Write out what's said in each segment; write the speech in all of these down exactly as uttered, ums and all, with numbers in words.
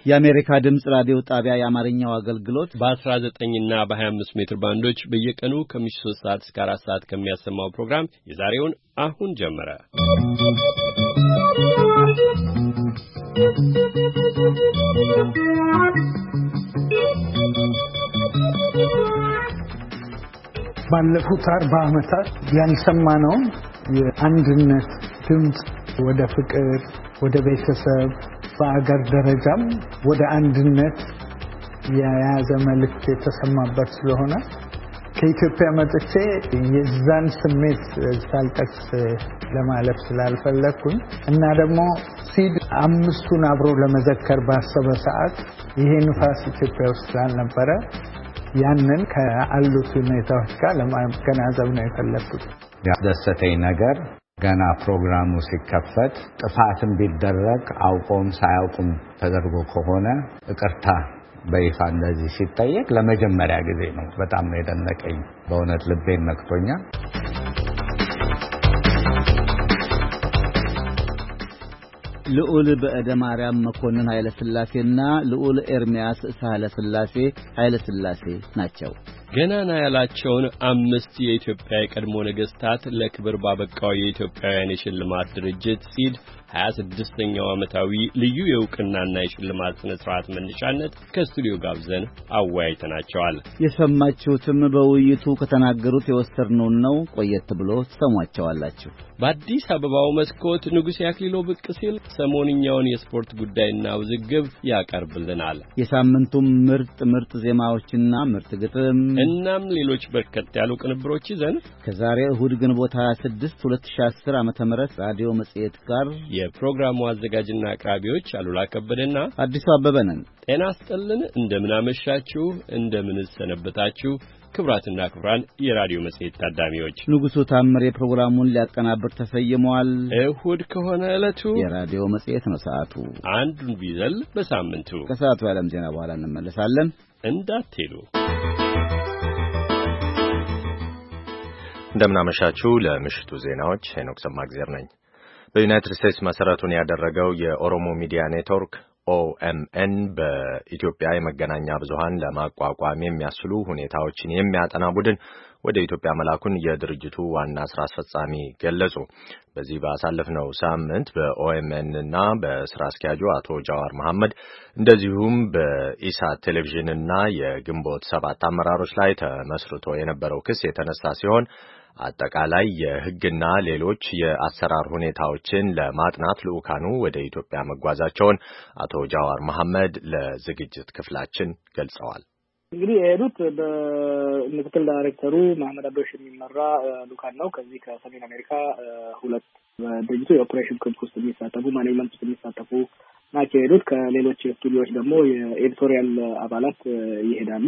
የአሜሪካ ድምጽ ራዲዮ ጣቢያ የአማርኛው አገልግሎት በ19 እና በ25 ሜትር ባንዶች በየቀኑ ከምሽቱ ሶስት ሰዓት እስከ አራት ሰዓት ከሚያሰማው ፕሮግራም የዛሬውን አሁን ጀመረ። ባለፉት አርባ ዓመታት ያልሰማነው የአንድነት ድምጽ ወደ ፍቅር ወደ ቤተሰብ በአገር ደረጃም ወደ አንድነት የያዘ መልእክት የተሰማበት ስለሆነ ከኢትዮጵያ መጥቼ የዛን ስሜት ሳልጠቅስ ለማለፍ ስላልፈለኩኝ እና ደግሞ ሲድ አምስቱን አብሮ ለመዘከር ባሰበ ሰዓት ይሄ ንፋስ ኢትዮጵያ ውስጥ ስላልነበረ ያንን ከአሉት ሁኔታዎች ጋር ለማገናዘብ ነው የፈለኩት። ያስደሰተኝ ነገር ገና ፕሮግራሙ ሲከፈት ጥፋትም ቢደረግ አውቆም ሳያውቁም ተደርጎ ከሆነ ይቅርታ በይፋ እንደዚህ ሲጠየቅ ለመጀመሪያ ጊዜ ነው። በጣም ነው የደነቀኝ። በእውነት ልቤን ነክቶኛል። ልዑል በእደ ማርያም መኮንን ኃይለ ሥላሴና ልዑል ኤርሚያስ ሳህለ ሥላሴ ኃይለ ሥላሴ ናቸው። ገናና ያላቸውን አምስት የኢትዮጵያ የቀድሞ ነገስታት ለክብር ባበቃው የኢትዮጵያውያን የሽልማት ድርጅት ሲድ ሃያ ስድስተኛው ዓመታዊ ልዩ የእውቅናና የሽልማት ስነ ስርዓት መነሻነት ከስቱዲዮ ጋብዘን አወያይተናቸዋል። የሰማችሁትም በውይይቱ ከተናገሩት የወሰድነውን ነው። ቆየት ብሎ ተሰሟቸዋላችሁ። በአዲስ አበባው መስኮት ንጉሴ አክሊሎ ብቅ ሲል ሰሞንኛውን የስፖርት ጉዳይና ውዝግብ ያቀርብልናል። የሳምንቱም ምርጥ ምርጥ ዜማዎችና ምርጥ ግጥም እናም ሌሎች በርከት ያሉ ቅንብሮች ይዘን ከዛሬ እሁድ ግንቦት ሃያ ስድስት ሁለት ሺህ አስር ዓመተ ምህረት ራዲዮ መጽሔት ጋር የፕሮግራሙ አዘጋጅና አቅራቢዎች አሉላ ከበደና አዲሱ አበበ ነን። ጤና ይስጥልን። እንደምን አመሻችሁ፣ እንደምን ሰነበታችሁ ክብራትና ክብራን የራዲዮ መጽሔት ታዳሚዎች። ንጉሱ ታምሬ ፕሮግራሙን ሊያቀናብር ተሰይሟል። እሁድ ከሆነ ዕለቱ የራዲዮ መጽሔት ነው። ሰዓቱ አንዱን ቢዘል በሳምንቱ ከሰዓቱ የዓለም ዜና በኋላ እንመለሳለን። እንዳትሄዱ። እንደምን አመሻችሁ። ለምሽቱ ዜናዎች ሄኖክ ሰማግዜር ነኝ። በዩናይትድ ስቴትስ መሰረቱን ያደረገው የኦሮሞ ሚዲያ ኔትወርክ ኦ ኤም ኤን በኢትዮጵያ የመገናኛ ብዙሃን ለማቋቋም የሚያስችሉ ሁኔታዎችን የሚያጠና ቡድን ወደ ኢትዮጵያ መላኩን የድርጅቱ ዋና ስራ አስፈጻሚ ገለጹ። በዚህ ባሳለፍነው ሳምንት በኦ ኤም ኤን እና በስራ አስኪያጁ አቶ ጃዋር መሐመድ እንደዚሁም በኢሳት ቴሌቪዥንና የግንቦት ሰባት አመራሮች ላይ ተመስርቶ የነበረው ክስ የተነሳ ሲሆን አጠቃላይ የሕግና ሌሎች የአሰራር ሁኔታዎችን ለማጥናት ልኡካኑ ወደ ኢትዮጵያ መጓዛቸውን አቶ ጃዋር መሐመድ ለዝግጅት ክፍላችን ገልጸዋል። እንግዲህ የሄዱት በምክትል ዳይሬክተሩ መሐመድ አብዶሽ የሚመራ ልኡካን ነው። ከዚህ ከሰሜን አሜሪካ ሁለት በድርጅቱ የኦፕሬሽን ክፍል ውስጥ የሚሳተፉ ማኔጅመንት ውስጥ የሚሳተፉ ናቸው የሄዱት። ከሌሎች ስቱዲዮዎች ደግሞ የኤዲቶሪያል አባላት ይሄዳሉ።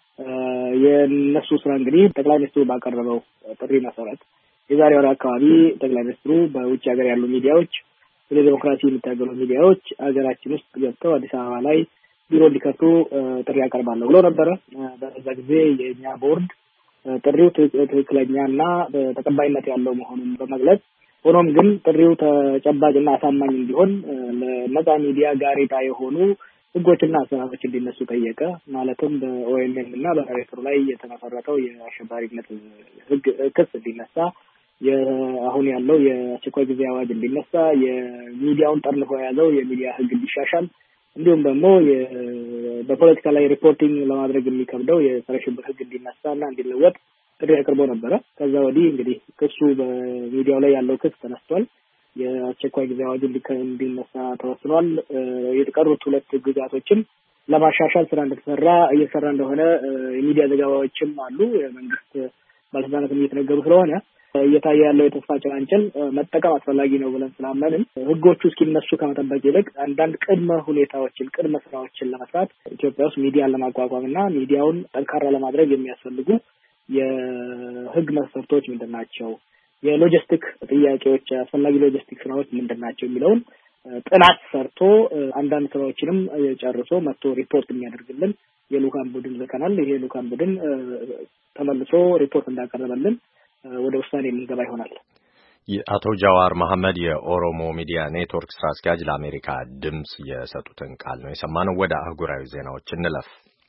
የነሱ ስራ እንግዲህ ጠቅላይ ሚኒስትሩ ባቀረበው ጥሪ መሰረት የዛሬ ወር አካባቢ ጠቅላይ ሚኒስትሩ በውጭ ሀገር ያሉ ሚዲያዎች ስለ ዲሞክራሲ የሚታገሉ ሚዲያዎች ሀገራችን ውስጥ ገብተው አዲስ አበባ ላይ ቢሮ እንዲከፍቱ ጥሪ ያቀርባለሁ ብለው ነበረ። በዛ ጊዜ የኛ ቦርድ ጥሪው ትክክለኛና ተቀባይነት ያለው መሆኑን በመግለጽ ሆኖም ግን ጥሪው ተጨባጭና አሳማኝ እንዲሆን ለነጻ ሚዲያ ጋሬጣ የሆኑ ህጎችና አሰራሮች እንዲነሱ ጠየቀ። ማለትም በኦኤምኤን እና በዳይሬክተሩ ላይ የተመሰረተው የአሸባሪነት ህግ ክስ እንዲነሳ፣ አሁን ያለው የአስቸኳይ ጊዜ አዋጅ እንዲነሳ፣ የሚዲያውን ጠርንፎ የያዘው የሚዲያ ህግ እንዲሻሻል፣ እንዲሁም ደግሞ በፖለቲካ ላይ ሪፖርቲንግ ለማድረግ የሚከብደው የጸረ ሽብር ህግ እንዲነሳና እንዲለወጥ ጥሪ አቅርቦ ነበረ። ከዛ ወዲህ እንግዲህ ክሱ በሚዲያው ላይ ያለው ክስ ተነስቷል። የአስቸኳይ ጊዜ አዋጅ እንዲነሳ ተወስኗል። የተቀሩት ሁለት ግዛቶችን ለማሻሻል ስራ እንደተሰራ እየሰራ እንደሆነ የሚዲያ ዘገባዎችም አሉ። የመንግስት ባለስልጣናትም እየተነገሩ ስለሆነ እየታየ ያለው የተስፋ ጭላንጭል መጠቀም አስፈላጊ ነው ብለን ስላመንን ህጎቹ እስኪነሱ ከመጠበቅ ይልቅ አንዳንድ ቅድመ ሁኔታዎችን ቅድመ ስራዎችን ለመስራት ኢትዮጵያ ውስጥ ሚዲያን ለማቋቋምና ሚዲያውን ጠንካራ ለማድረግ የሚያስፈልጉ የህግ መስፈርቶች ምንድን ናቸው፣ የሎጂስቲክ ጥያቄዎች አስፈላጊ ሎጂስቲክ ስራዎች ምንድናቸው የሚለውን ጥናት ሰርቶ አንዳንድ ስራዎችንም ጨርሶ መጥቶ ሪፖርት የሚያደርግልን የልኡካን ቡድን ልከናል። ይሄ ልኡካን ቡድን ተመልሶ ሪፖርት እንዳቀረበልን ወደ ውሳኔ የምንገባ ይሆናል። አቶ ጃዋር መሐመድ የኦሮሞ ሚዲያ ኔትወርክ ስራ አስኪያጅ ለአሜሪካ ድምጽ የሰጡትን ቃል ነው የሰማነው። ወደ አህጉራዊ ዜናዎች እንለፍ።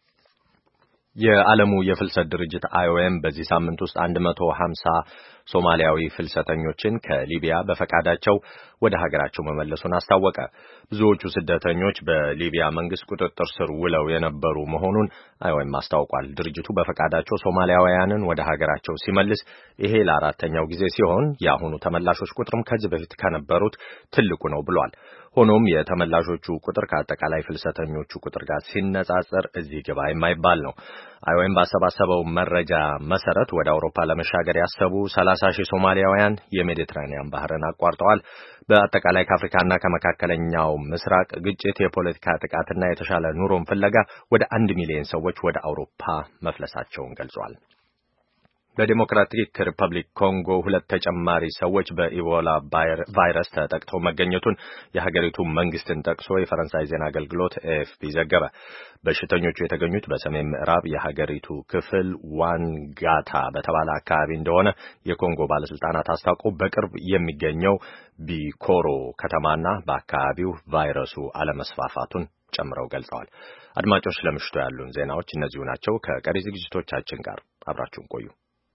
የዓለሙ የፍልሰት ድርጅት አይ ኦ ኤም በዚህ ሳምንት ውስጥ አንድ መቶ ሀምሳ ሶማሊያዊ ፍልሰተኞችን ከሊቢያ በፈቃዳቸው ወደ ሀገራቸው መመለሱን አስታወቀ። ብዙዎቹ ስደተኞች በሊቢያ መንግስት ቁጥጥር ስር ውለው የነበሩ መሆኑን አይ ኦ ኤም አስታውቋል። ድርጅቱ በፈቃዳቸው ሶማሊያውያንን ወደ ሀገራቸው ሲመልስ ይሄ ለአራተኛው ጊዜ ሲሆን የአሁኑ ተመላሾች ቁጥርም ከዚህ በፊት ከነበሩት ትልቁ ነው ብሏል። ሆኖም የተመላሾቹ ቁጥር ከአጠቃላይ ፍልሰተኞቹ ቁጥር ጋር ሲነጻጸር እዚህ ግባ የማይባል ነው። አይ ኦ ኤም ባሰባሰበው መረጃ መሰረት ወደ አውሮፓ ለመሻገር ያሰቡ ሰላሳ ሺህ ሶማሊያውያን የሜዲትራኒያን ባህርን አቋርጠዋል። በአጠቃላይ ከአፍሪካና ከመካከለኛው ምስራቅ ግጭት፣ የፖለቲካ ጥቃትና የተሻለ ኑሮን ፍለጋ ወደ አንድ ሚሊዮን ሰዎች ወደ አውሮፓ መፍለሳቸውን ገልጿል። በዲሞክራቲክ ሪፐብሊክ ኮንጎ ሁለት ተጨማሪ ሰዎች በኢቦላ ቫይረስ ተጠቅተው መገኘቱን የሀገሪቱ መንግስትን ጠቅሶ የፈረንሳይ ዜና አገልግሎት ኤ ኤፍ ፒ ዘገበ። በሽተኞቹ የተገኙት በሰሜን ምዕራብ የሀገሪቱ ክፍል ዋንጋታ በተባለ አካባቢ እንደሆነ የኮንጎ ባለስልጣናት አስታውቀው በቅርብ የሚገኘው ቢኮሮ ከተማና በአካባቢው ቫይረሱ አለመስፋፋቱን ጨምረው ገልጸዋል። አድማጮች፣ ለምሽቱ ያሉን ዜናዎች እነዚሁ ናቸው። ከቀሪ ዝግጅቶቻችን ጋር አብራችሁን ቆዩ።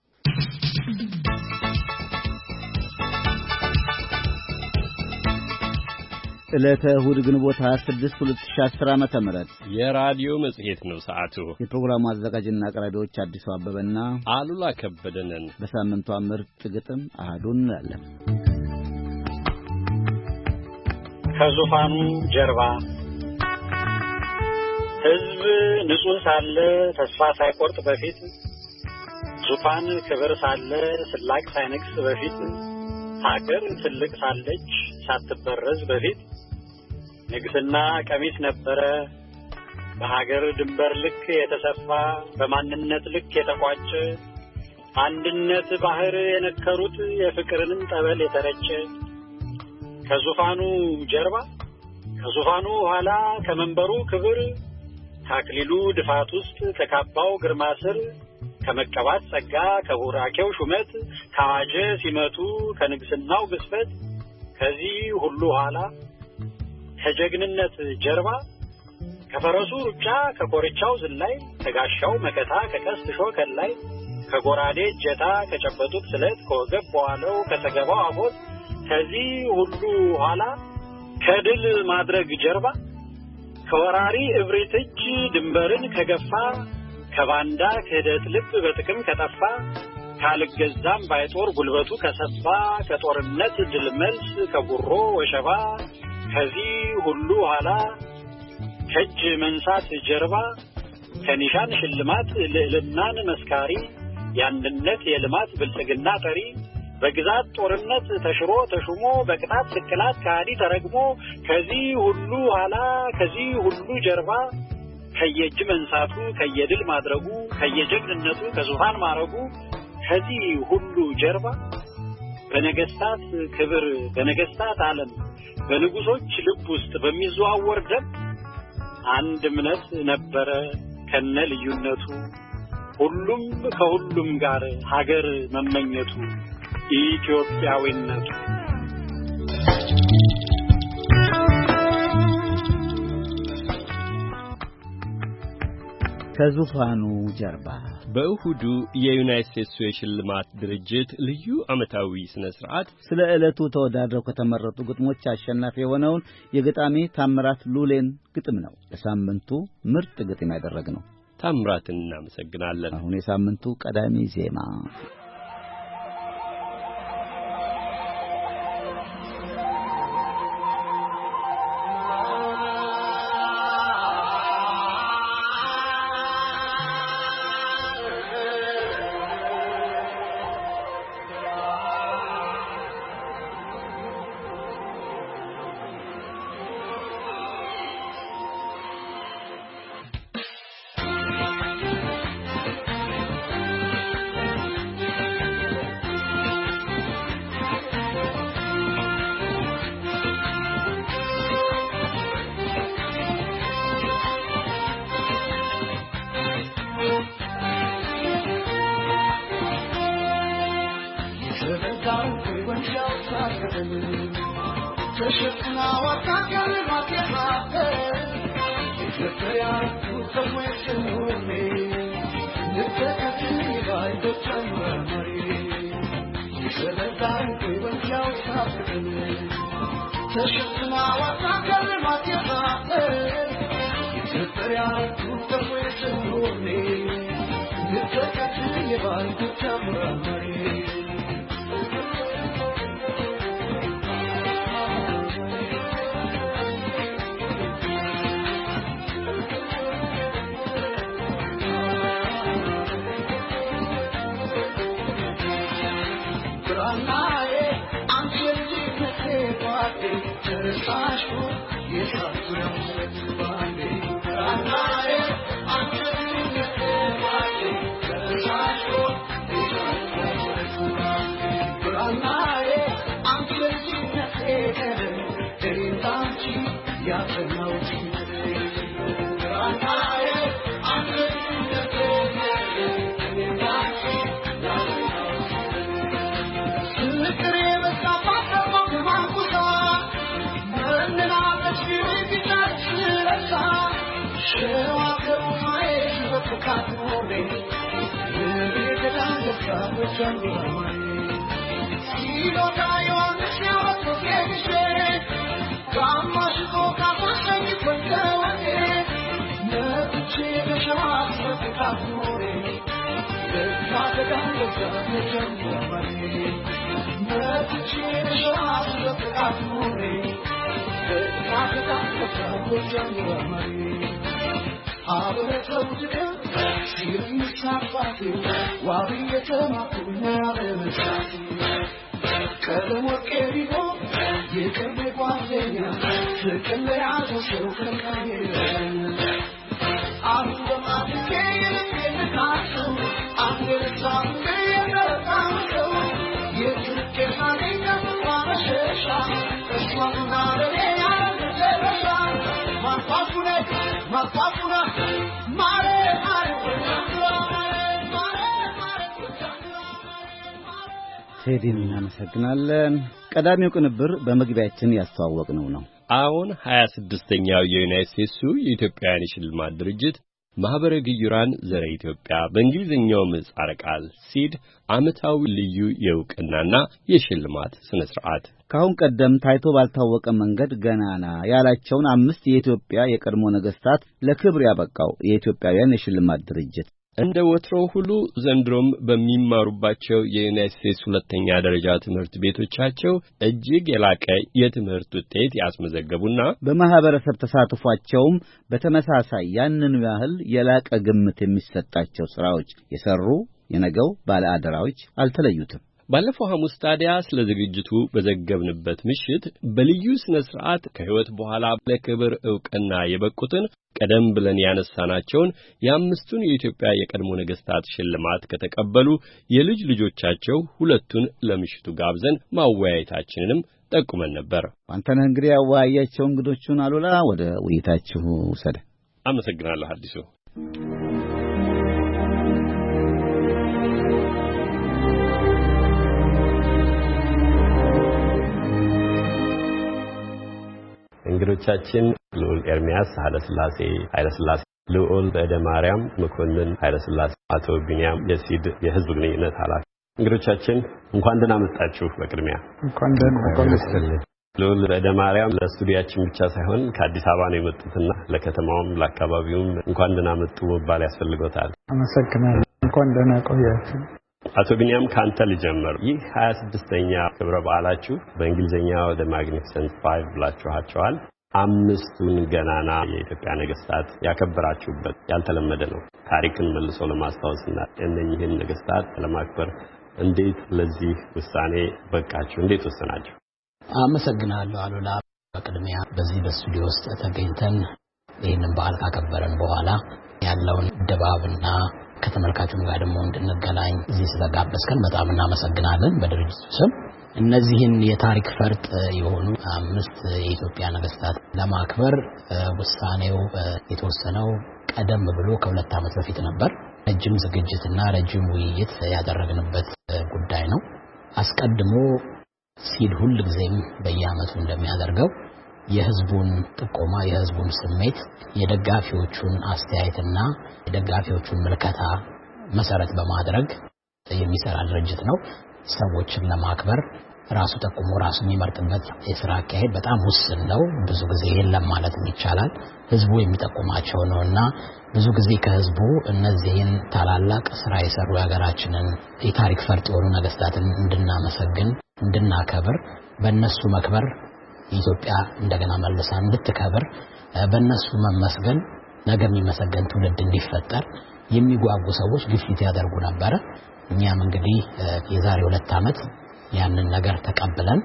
ዕለተ እሁድ ግንቦት ሃያ ስድስት ሁለት ሺህ አስር ዓመተ ምህረት የራዲዮ መጽሔት ነው ሰዓቱ። የፕሮግራሙ አዘጋጅና አቅራቢዎች አዲሱ አበበና አሉላ ከበደነን። በሳምንቷ ምርጥ ግጥም አሃዱን እንላለን። ከዙፋኑ ጀርባ ሕዝብ ንጹህ ሳለ ተስፋ ሳይቆርጥ በፊት ዙፋን ክብር ሳለ ስላቅ ሳይነግስ በፊት ሀገር ትልቅ ሳለች ሳትበረዝ በፊት ንግስና ቀሚስ ነበረ በሀገር ድንበር ልክ የተሰፋ በማንነት ልክ የተቋጨ አንድነት ባህር የነከሩት የፍቅርንም ጠበል የተረጨ ከዙፋኑ ጀርባ ከዙፋኑ ኋላ ከመንበሩ ክብር ታክሊሉ ድፋት ውስጥ ከካባው ግርማ ስር ከመቀባት ጸጋ ከቡራኬው ሹመት ካዋጀ ሲመቱ ከንግስናው ግስፈት ከዚህ ሁሉ ኋላ ከጀግንነት ጀርባ ከፈረሱ ሩጫ ከኮርቻው ዝላይ ከጋሻው መከታ ከቀስት ሾከል ላይ ከጎራዴ እጀታ ከጨበጡት ስለት ከወገብ በኋላው ከተገባው አፎት ከዚህ ሁሉ ኋላ ከድል ማድረግ ጀርባ ከወራሪ እብሪት እጅ ድንበርን ከገፋ ከባንዳ ክህደት ልብ በጥቅም ከጠፋ ካልገዛም ባይጦር ጉልበቱ ከሰፋ ከጦርነት ድል መልስ ከጉሮ ወሸባ ከዚህ ሁሉ ኋላ ከእጅ መንሳት ጀርባ ከኒሻን ሽልማት ልዕልናን መስካሪ የአንድነት የልማት ብልጽግና ጠሪ በግዛት ጦርነት ተሽሮ ተሹሞ በቅጣት ስቅላት ከሃዲ ተረግሞ ከዚህ ሁሉ ኋላ ከዚህ ሁሉ ጀርባ ከየእጅ መንሳቱ ከየድል ማድረጉ ከየጀግንነቱ ከዙፋን ማረጉ ከዚህ ሁሉ ጀርባ በነገስታት ክብር በነገስታት ዓለም በንጉሶች ልብ ውስጥ በሚዘዋወር ደም አንድ እምነት ነበረ ከነ ልዩነቱ ሁሉም ከሁሉም ጋር ሀገር መመኘቱ ኢትዮጵያዊነቱ። ከዙፋኑ ጀርባ በእሁዱ የዩናይትድ ስቴትስ የሽልማት ድርጅት ልዩ ዓመታዊ ስነ ስርዓት ስለ ዕለቱ ተወዳድረው ከተመረጡ ግጥሞች አሸናፊ የሆነውን የገጣሚ ታምራት ሉሌን ግጥም ነው ለሳምንቱ ምርጥ ግጥም ያደረግነው። ታምራትን እናመሰግናለን። አሁን የሳምንቱ ቀዳሚ ዜማ تشكنا وتكل وتفاقر إثيوبيا وتمويسنوني نتكتني غاية تمرمري يسردان قيبن ياو سابقني تشكنا وتكل وتفاقر إثيوبيا وتمويسنوني نتكتني غاية تمرمري ቴዲን እናመሰግናለን። ቀዳሚው ቅንብር በመግቢያችን ያስተዋወቅነው ነው። አሁን ሃያ ስድስተኛው የዩናይትድ ስቴትሱ የኢትዮጵያውያን የሽልማት ድርጅት ማህበረ ግዩራን ዘረ ኢትዮጵያ በእንግሊዝኛው ምህጻረ ቃል ሲድ ዓመታዊ ልዩ የእውቅናና የሽልማት ስነ ስርዓት ካሁን ቀደም ታይቶ ባልታወቀ መንገድ ገናና ያላቸውን አምስት የኢትዮጵያ የቀድሞ ነገስታት ለክብር ያበቃው የኢትዮጵያውያን የሽልማት ድርጅት እንደ ወትሮው ሁሉ ዘንድሮም በሚማሩባቸው የዩናይትድ ስቴትስ ሁለተኛ ደረጃ ትምህርት ቤቶቻቸው እጅግ የላቀ የትምህርት ውጤት ያስመዘገቡና በማህበረሰብ ተሳትፏቸውም በተመሳሳይ ያንኑ ያህል የላቀ ግምት የሚሰጣቸው ስራዎች የሰሩ የነገው ባለአደራዎች አልተለዩትም። ባለፈው ሐሙስ ታዲያ ስለ ዝግጅቱ በዘገብንበት ምሽት በልዩ ስነ ስርዓት ከህይወት በኋላ ለክብር ዕውቅና የበቁትን ቀደም ብለን ያነሳናቸውን የአምስቱን የኢትዮጵያ የቀድሞ ነገስታት ሽልማት ከተቀበሉ የልጅ ልጆቻቸው ሁለቱን ለምሽቱ ጋብዘን ማወያየታችንንም ጠቁመን ነበር። አንተነህ እንግዲህ ያወያያቸው እንግዶቹን አሉላ ወደ ውይይታችሁ ሰደ። አመሰግናለሁ አዲሱ። እንግዶቻችን ልዑል ኤርሚያስ ኃይለሥላሴ ኃይለሥላሴ፣ ልዑል በእደ ማርያም መኮንን ኃይለሥላሴ፣ አቶ ቢንያም የሲድ የህዝብ ግንኙነት ኃላፊ። እንግዶቻችን እንኳን ደህና መጣችሁ። በቅድሚያ እንኳን ደህና ቆያችሁ። ልዑል በእደ ማርያም ለስቱዲያችን ብቻ ሳይሆን ከአዲስ አበባ ነው የመጡትና ለከተማውም ለአካባቢውም እንኳን ደህና መጡ መባል ያስፈልጎታል። አመሰግናለሁ። እንኳን ደህና ቆያችሁ። አቶ ቢንያም ካንተ ልጀምር። ይህ ሃያ ስድስተኛ ክብረ በዓላችሁ በእንግሊዝኛው the magnificent five ብላችኋቸዋል። አምስቱን ገናና የኢትዮጵያ ነገስታት ያከበራችሁበት ያልተለመደ ነው። ታሪክን መልሶ ለማስታወስና እነኚህን ነገስታት ለማክበር እንዴት ለዚህ ውሳኔ በቃችሁ? እንዴት ወሰናችሁ? አመሰግናለሁ አሉላ። በቅድሚያ በዚህ በስቱዲዮ ውስጥ ተገኝተን ይህንን በዓል ካከበረን በኋላ ያለውን ድባብና ከተመልካቹም ጋር ደግሞ እንድንገናኝ እዚህ ስለጋበዝከን በጣም እናመሰግናለን በድርጅቱ ስም። እነዚህን የታሪክ ፈርጥ የሆኑ አምስት የኢትዮጵያ ነገስታት ለማክበር ውሳኔው የተወሰነው ቀደም ብሎ ከሁለት ዓመት በፊት ነበር። ረጅም ዝግጅትና ረጅም ውይይት ያደረግንበት ጉዳይ ነው። አስቀድሞ ሲድ ሁሉ ጊዜም በየዓመቱ እንደሚያደርገው የህዝቡን ጥቆማ የህዝቡን ስሜት የደጋፊዎቹን አስተያየትና የደጋፊዎቹን ምልከታ መሰረት በማድረግ የሚሰራ ድርጅት ነው። ሰዎችን ለማክበር ራሱ ተቆሞ ራሱ የሚመርጥበት የሥራ አካሄድ በጣም ውስን ነው። ብዙ ጊዜ የለም ማለት ይቻላል። ህዝቡ የሚጠቁማቸው ነውና ብዙ ጊዜ ከህዝቡ እነዚህን ታላላቅ ስራ የሰሩ ያገራችንን የታሪክ ፈርጥ የሆኑ ነገስታትን እንድናመሰግን እንድናከብር በእነሱ መክበር ኢትዮጵያ እንደገና መልሳ እንድትከብር በእነሱ መመስገን ነገ የሚመሰገን ትውልድ እንዲፈጠር የሚጓጉ ሰዎች ግፊት ያደርጉ ነበር። እኛም እንግዲህ የዛሬ ሁለት ዓመት ያንን ነገር ተቀብለን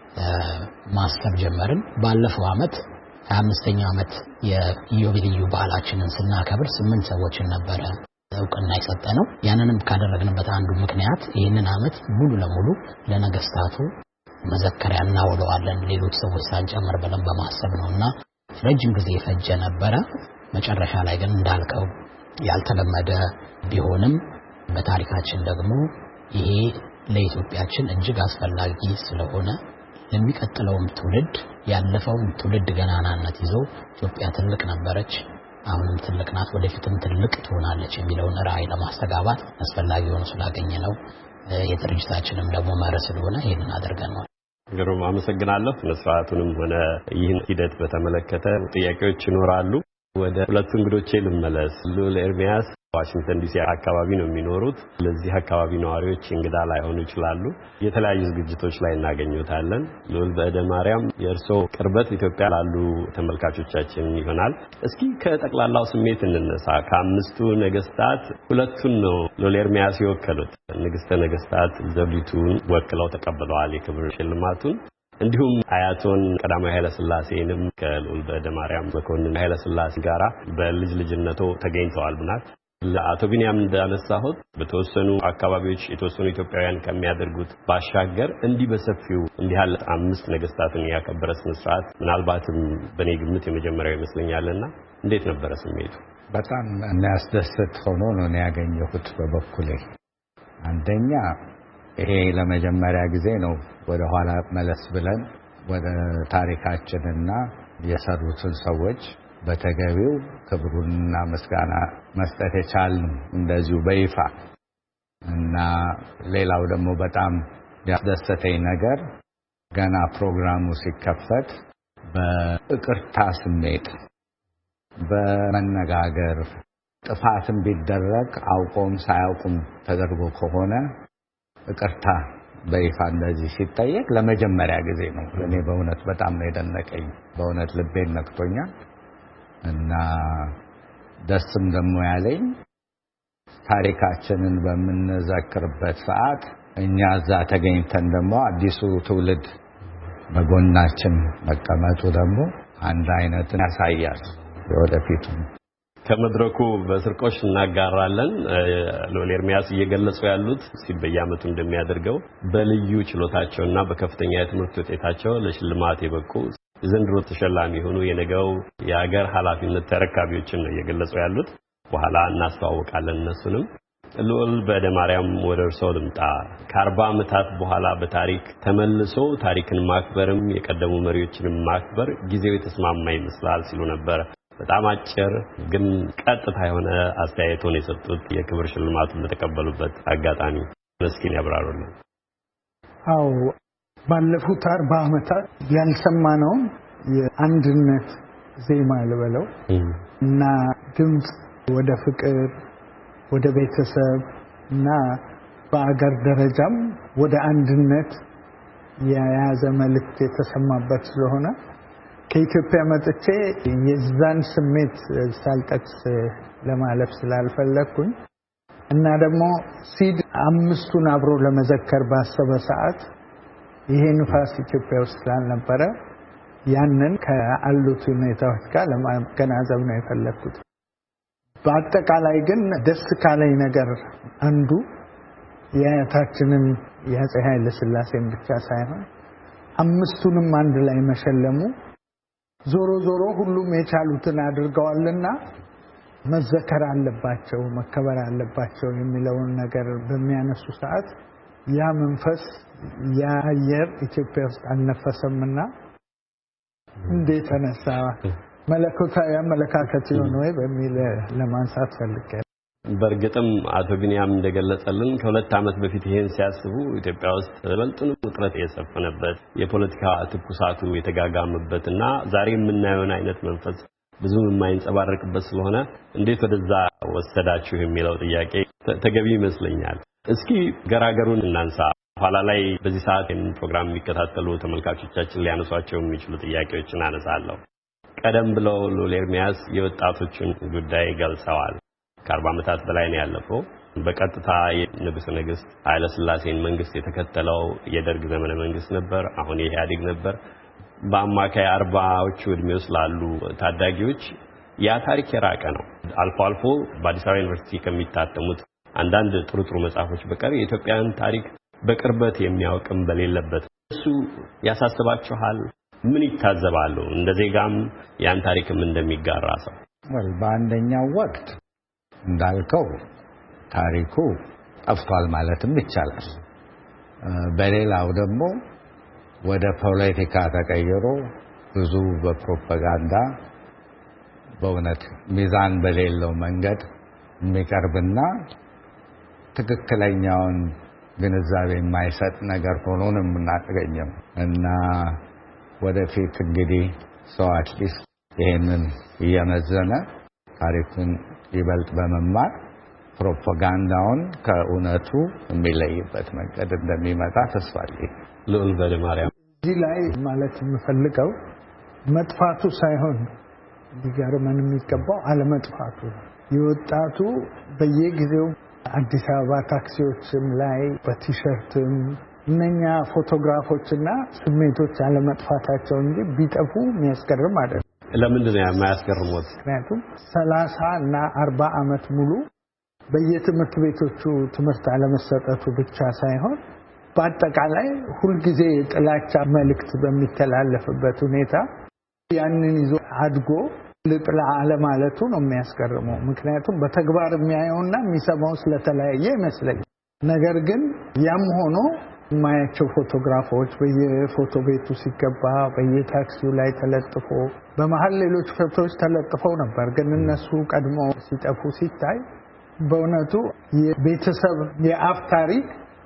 ማሰብ ጀመርን። ባለፈው ዓመት ሃያ አምስተኛው ዓመት የኢዮቤልዩ በዓላችንን ስናከብር ስምንት ሰዎችን ነበር እውቅና የሰጠነው። ያንንም ካደረግንበት አንዱ ምክንያት ይህንን ዓመት ሙሉ ለሙሉ ለነገስታቱ መዘከሪያ እናውለዋለን ሌሎች ሰዎች ሳንጨምር ብለን በማሰብ ነውና ረጅም ጊዜ ፈጀ ነበር። መጨረሻ ላይ ግን እንዳልከው ያልተለመደ ቢሆንም በታሪካችን ደግሞ ይሄ ለኢትዮጵያችን እጅግ አስፈላጊ ስለሆነ ለሚቀጥለውም ትውልድ ያለፈውን ትውልድ ገናናነት ይዞ ኢትዮጵያ ትልቅ ነበረች፣ አሁንም ትልቅ ናት፣ ወደፊትም ትልቅ ትሆናለች የሚለውን ራዕይ ለማስተጋባት አስፈላጊ ሆኖ ስላገኘ ነው። የድርጅታችንም ደግሞ መርህ ስለሆነ ይሄንን አድርገን ነው። ግሩም አመሰግናለሁ። መስዋዕቱንም ሆነ ይህን ሂደት በተመለከተ ጥያቄዎች ይኖራሉ። ወደ ሁለቱ እንግዶቼ ልመለስ። ሉል ኤርሚያስ ዋሽንግተን ዲሲ አካባቢ ነው የሚኖሩት። ለዚህ አካባቢ ነዋሪዎች እንግዳ ላይሆኑ ይችላሉ። የተለያዩ ዝግጅቶች ላይ እናገኙታለን። ሉል በእደ ማርያም የእርሶ ቅርበት ኢትዮጵያ ላሉ ተመልካቾቻችን ይሆናል። እስኪ ከጠቅላላው ስሜት እንነሳ። ከአምስቱ ነገስታት ሁለቱን ነው ሉል ኤርሚያስ የወከሉት። ንግስተ ነገስታት ዘውዲቱን ወክለው ተቀብለዋል የክብር ሽልማቱን። እንዲሁም አያቶን ቀዳማዊ ኃይለ ሥላሴንም ከሉል በእደ ማርያም መኮንን ኃይለ ሥላሴ ጋራ በልጅ ልጅነቶ ተገኝተዋል ብናት ለአቶ ቢንያም እንዳነሳሁት በተወሰኑ አካባቢዎች የተወሰኑ ኢትዮጵያውያን ከሚያደርጉት ባሻገር እንዲህ በሰፊው እንዲህ ያለ አምስት ነገስታትን ያከበረ ስነ ስርዓት ምናልባትም በኔ ግምት የመጀመሪያው ይመስለኛልና እንዴት ነበረ ስሜቱ? በጣም የሚያስደስት ሆኖ ነው ያገኘሁት በበኩሌ። አንደኛ ይሄ ለመጀመሪያ ጊዜ ነው ወደ ኋላ መለስ ብለን ወደ ታሪካችንና የሰሩትን ሰዎች በተገቢው ክብሩንና ምስጋና መስጠት የቻልን እንደዚሁ በይፋ እና ሌላው ደግሞ በጣም ያስደሰተኝ ነገር ገና ፕሮግራሙ ሲከፈት በእቅርታ ስሜት በመነጋገር ጥፋትም ቢደረግ አውቆም ሳያውቁም ተደርጎ ከሆነ እቅርታ በይፋ እንደዚህ ሲጠየቅ ለመጀመሪያ ጊዜ ነው። እኔ በእውነት በጣም ነው የደነቀኝ። በእውነት ልቤን ነክቶኛል እና ደስም ደግሞ ያለኝ ታሪካችንን በምንዘክርበት ሰዓት እኛ እዛ ተገኝተን ደግሞ አዲሱ ትውልድ በጎናችን መቀመጡ ደግሞ አንድ አይነት ያሳያል ወደፊቱ። ከመድረኩ በስርቆሽ እናጋራለን። ሉል ኤርሚያስ እየገለጹ ያሉት ሲበያመቱ እንደሚያደርገው በልዩ ችሎታቸውና በከፍተኛ የትምህርት ውጤታቸው ለሽልማት የበቁ ዘንድሮ ተሸላሚ ሆኑ የነገው የሀገር ኃላፊነት ተረካቢዎችን ነው እየገለጹ ያሉት። በኋላ እናስተዋውቃለን እነሱንም። ሉል በእደ ማርያም ወደ እርሶ ልምጣ። ከአርባ ዓመታት በኋላ በታሪክ ተመልሶ ታሪክን ማክበርም የቀደሙ መሪዎችንም ማክበር ጊዜው የተስማማ ይመስላል ሲሉ ነበር። በጣም አጭር ግን ቀጥታ የሆነ አስተያየቶን የሰጡት የክብር ሽልማቱን በተቀበሉበት አጋጣሚ መስኪን ያብራሩልን። አዎ ባለፉት አርባ ዓመታት ያልሰማነው የአንድነት ዜማ ልበለው እና ድምጽ ወደ ፍቅር ወደ ቤተሰብ እና በአገር ደረጃም ወደ አንድነት የያዘ መልእክት የተሰማበት ስለሆነ ከኢትዮጵያ መጥቼ የዛን ስሜት ሳልጠቅስ ለማለፍ ስላልፈለኩኝ እና ደግሞ ሲድ አምስቱን አብሮ ለመዘከር ባሰበ ሰዓት ይሄ ንፋስ ኢትዮጵያ ውስጥ ስላልነበረ ያንን ከአሉት ሁኔታዎች ጋር ለማገናዘብ ነው የፈለኩት። በአጠቃላይ ግን ደስ ካለኝ ነገር አንዱ የታችንን የአፄ ኃይለ ሥላሴን ብቻ ሳይሆን አምስቱንም አንድ ላይ መሸለሙ ዞሮ ዞሮ ሁሉም የቻሉትን አድርገዋልና መዘከር አለባቸው መከበር አለባቸው የሚለውን ነገር በሚያነሱ ሰዓት ያ መንፈስ ያ አየር ኢትዮጵያ ውስጥ አልነፈሰምና እንዴት ተነሳ መለኮታዊ አመለካከት ይሆን ወይ በሚል ለማንሳት ፈልጌ በርግጥም አቶ ቢንያም እንደገለጸልን ከሁለት ዓመት በፊት ይሄን ሲያስቡ ኢትዮጵያ ውስጥ በልጥኑ ውጥረት የሰፈነበት የፖለቲካ ትኩሳቱ የተጋጋመበትና ዛሬ የምናየውን አይነት መንፈስ ብዙ የማይንጸባረቅበት ስለሆነ እንዴት ወደዛ ወሰዳችሁ የሚለው ጥያቄ ተገቢ ይመስለኛል። እስኪ ገራገሩን እናንሳ። ኋላ ላይ በዚህ ሰዓት ይህን ፕሮግራም የሚከታተሉ ተመልካቾቻችን ሊያነሷቸው የሚችሉ ጥያቄዎችን አነሳለሁ። ቀደም ብለው ሉል ኤርሚያስ የወጣቶችን ጉዳይ ገልጸዋል። ከአርባ ዓመታት በላይ ነው ያለፈው። በቀጥታ የንጉሠ ነገሥት ኃይለ ሥላሴን መንግስት የተከተለው የደርግ ዘመነ መንግስት ነበር። አሁን የኢህአዴግ ነበር። በአማካይ አርባዎቹ ዕድሜ ውስጥ ላሉ ታዳጊዎች ያ ታሪክ የራቀ ነው። አልፎ አልፎ በአዲስ አበባ ዩኒቨርሲቲ ከሚታተሙት አንዳንድ ጥሩ ጥሩ መጽሐፎች በቀር የኢትዮጵያን ታሪክ በቅርበት የሚያውቅም በሌለበት እሱ ያሳስባችኋል? ምን ይታዘባሉ? እንደ ዜጋም ያን ታሪክም እንደሚጋራ ሰው ወል በአንደኛው ወቅት እንዳልከው ታሪኩ ጠፍቷል ማለትም ይቻላል። በሌላው ደግሞ ወደ ፖለቲካ ተቀይሮ ብዙ በፕሮፓጋንዳ በእውነት ሚዛን በሌለው መንገድ የሚቀርብና ትክክለኛውን ግንዛቤ የማይሰጥ ነገር ሆኖ ነው የምናገኘው እና ወደፊት እንግዲህ ሰው አትሊስት ይሄንን እየመዘነ ታሪኩን ይበልጥ በመማር ፕሮፓጋንዳውን ከእውነቱ የሚለይበት መንገድ እንደሚመጣ ተስፋ አለኝ። ልዑል በለማርያም እዚህ ላይ ማለት የምፈልገው መጥፋቱ ሳይሆን ሊገርመን የሚገባው አለመጥፋቱ የወጣቱ በየጊዜው አዲስ አበባ ታክሲዎችም ላይ በቲሸርትም እነኛ ፎቶግራፎችና ስሜቶች አለመጥፋታቸው እንጂ ቢጠፉ የሚያስገርም አይደለም። ለምንድን ነው የማያስገርሙት? ምክንያቱም ሰላሳ እና አርባ ዓመት ሙሉ በየትምህርት ቤቶቹ ትምህርት አለመሰጠቱ ብቻ ሳይሆን በአጠቃላይ ሁልጊዜ ጥላቻ መልእክት በሚተላለፍበት ሁኔታ ያንን ይዞ አድጎ ልጥላ አለማለቱ ነው የሚያስገርመው። ምክንያቱም በተግባር የሚያየውና የሚሰማው ስለተለያየ ይመስለኛል። ነገር ግን ያም ሆኖ የማያቸው ፎቶግራፎች በየፎቶ ቤቱ ሲገባ በየታክሲው ላይ ተለጥፎ በመሀል ሌሎች ፎቶዎች ተለጥፈው ነበር። ግን እነሱ ቀድሞ ሲጠፉ ሲታይ በእውነቱ የቤተሰብ የአፍ ታሪክ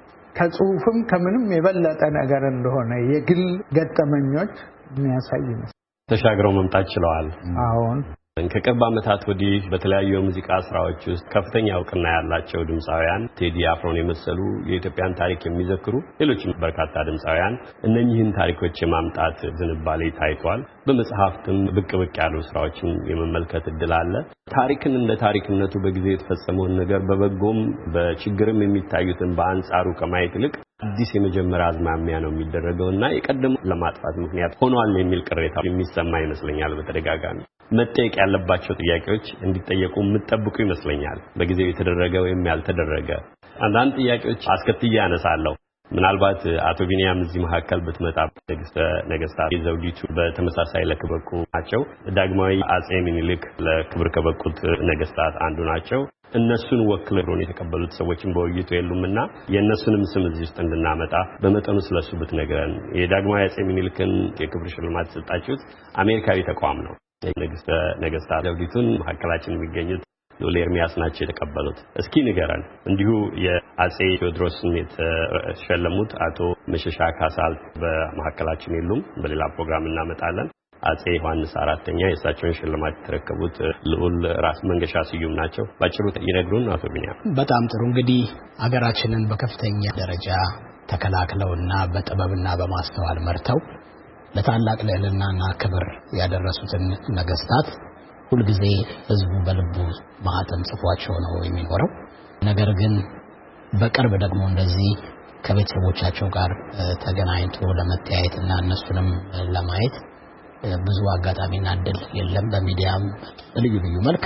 ከጽሁፍም ከምንም የበለጠ ነገር እንደሆነ የግል ገጠመኞች የሚያሳይ ነው። ተሻግረው መምጣት ችለዋል። አሁን ከቅርብ ዓመታት ወዲህ በተለያዩ የሙዚቃ ስራዎች ውስጥ ከፍተኛ እውቅና ያላቸው ድምፃውያን ቴዲ አፍሮን የመሰሉ የኢትዮጵያን ታሪክ የሚዘክሩ ሌሎችም በርካታ ድምፃውያን እነኚህን ታሪኮች የማምጣት ዝንባሌ ታይቷል። በመጽሐፍትም ብቅ ብቅ ያሉ ስራዎችን የመመልከት እድል አለ። ታሪክን እንደ ታሪክነቱ በጊዜ የተፈጸመውን ነገር በበጎም በችግርም የሚታዩትን በአንጻሩ ከማየት ይልቅ አዲስ የመጀመሪያ አዝማሚያ ነው የሚደረገውና የቀደሙ ለማጥፋት ምክንያት ሆኗል የሚል ቅሬታ የሚሰማ ይመስለኛል። በተደጋጋሚ መጠየቅ ያለባቸው ጥያቄዎች እንዲጠየቁ የምትጠብቁ ይመስለኛል። በጊዜው የተደረገ ወይም ያልተደረገ አንዳንድ ጥያቄዎች አስከትዬ ያነሳለሁ። ምናልባት አቶ ቢንያም እዚህ መካከል ብትመጣ ንግሥተ ነገሥታት ዘውዲቱ በተመሳሳይ ለክብር በቁ ናቸው። ዳግማዊ አጼ ምኒልክ ለክብር ከበቁት ነገሥታት አንዱ ናቸው። እነሱን ወክለውን የተቀበሉት ሰዎችን በውይይቱ የሉምና የእነሱንም ስም እዚህ ውስጥ እንድናመጣ በመጠኑ ስለሱ ብትነግረን። የዳግማዊ አጼ ምኒልክን የክብር ሽልማት የሰጣችሁት አሜሪካዊ ተቋም ነው። ንግሥተ ነገሥታት ዘውዲቱን መካከላችን የሚገኙት ሉል ኤርሚያስ ናቸው የተቀበሉት። እስኪ ንገረን። እንዲሁ የአጼ ቴዎድሮስን የተሸለሙት አቶ መሸሻ ካሳል በመካከላችን የሉም። በሌላ ፕሮግራም እናመጣለን። አጼ ዮሐንስ አራተኛ የእሳቸውን ሽልማት የተረከቡት ልዑል ራስ መንገሻ ስዩም ናቸው። ባጭሩ ይነግሩን አቶ ቢንያም። በጣም ጥሩ። እንግዲህ አገራችንን በከፍተኛ ደረጃ ተከላክለውና በጥበብና በማስተዋል መርተው ለታላቅ ልዕልናና ክብር ያደረሱትን ነገስታት ሁልጊዜ ህዝቡ በልቡ ማህተም ጽፏቸው ነው የሚኖረው። ነገር ግን በቅርብ ደግሞ እንደዚህ ከቤተሰቦቻቸው ጋር ተገናኝቶ ለመተያየትና እነሱንም ለማየት ብዙ አጋጣሚና እድል የለም። በሚዲያም ልዩ ልዩ መልክ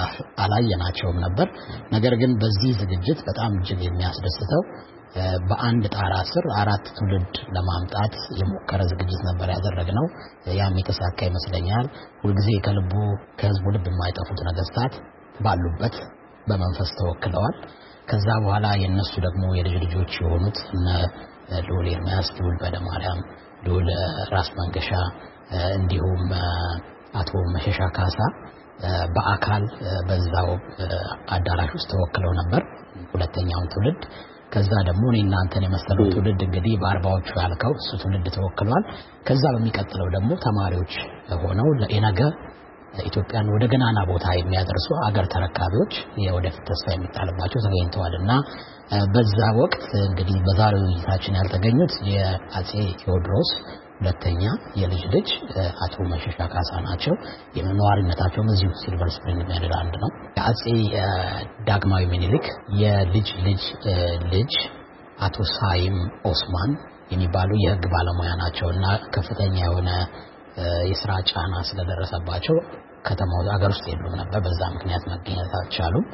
አላየናቸውም ነበር። ነገር ግን በዚህ ዝግጅት በጣም እጅግ የሚያስደስተው በአንድ ጣራ ስር አራት ትውልድ ለማምጣት የሞከረ ዝግጅት ነበር ያደረግነው። ያም የተሳካ ይመስለኛል። ሁልጊዜ ከልቡ ከህዝቡ ልብ የማይጠፉት ነገስታት ባሉበት በመንፈስ ተወክለዋል። ከዛ በኋላ የነሱ ደግሞ የልጅ ልጆች የሆኑት እነ ልዑል ኤርሚያስ፣ ልዑል በደ ማርያም፣ ልዑል ራስ መንገሻ እንዲሁም አቶ መሸሻ ካሳ በአካል በዛው አዳራሽ ውስጥ ተወክለው ነበር ሁለተኛውን ትውልድ። ከዛ ደግሞ እኔ እናንተን የመሰለው ትውልድ እንግዲህ በአርባዎቹ ያልከው እሱ ትውልድ ተወክሏል። ከዛ በሚቀጥለው ደግሞ ተማሪዎች ሆነው ለነገ ኢትዮጵያን ወደ ገናና ቦታ የሚያደርሱ አገር ተረካቢዎች የወደፊት ተስፋ የሚጣልባቸው ተገኝተዋልና በዛ ወቅት እንግዲህ በዛሬው ውይይታችን ያልተገኙት የአጼ ቴዎድሮስ ሁለተኛ የልጅ ልጅ አቶ መሸሻ ካሳ ናቸው። የነዋሪነታቸው እዚሁ ሲልቨር ስፕሪንግ ሜሪላንድ ነው። የአጼ ዳግማዊ ምኒልክ የልጅ ልጅ ልጅ አቶ ሳይም ኦስማን የሚባሉ የህግ ባለሙያ ናቸውና ከፍተኛ የሆነ የሥራ ጫና ስለደረሰባቸው ከተማው አገር ውስጥ የሉም ነበር። በዛ ምክንያት መገኘት አልቻሉም።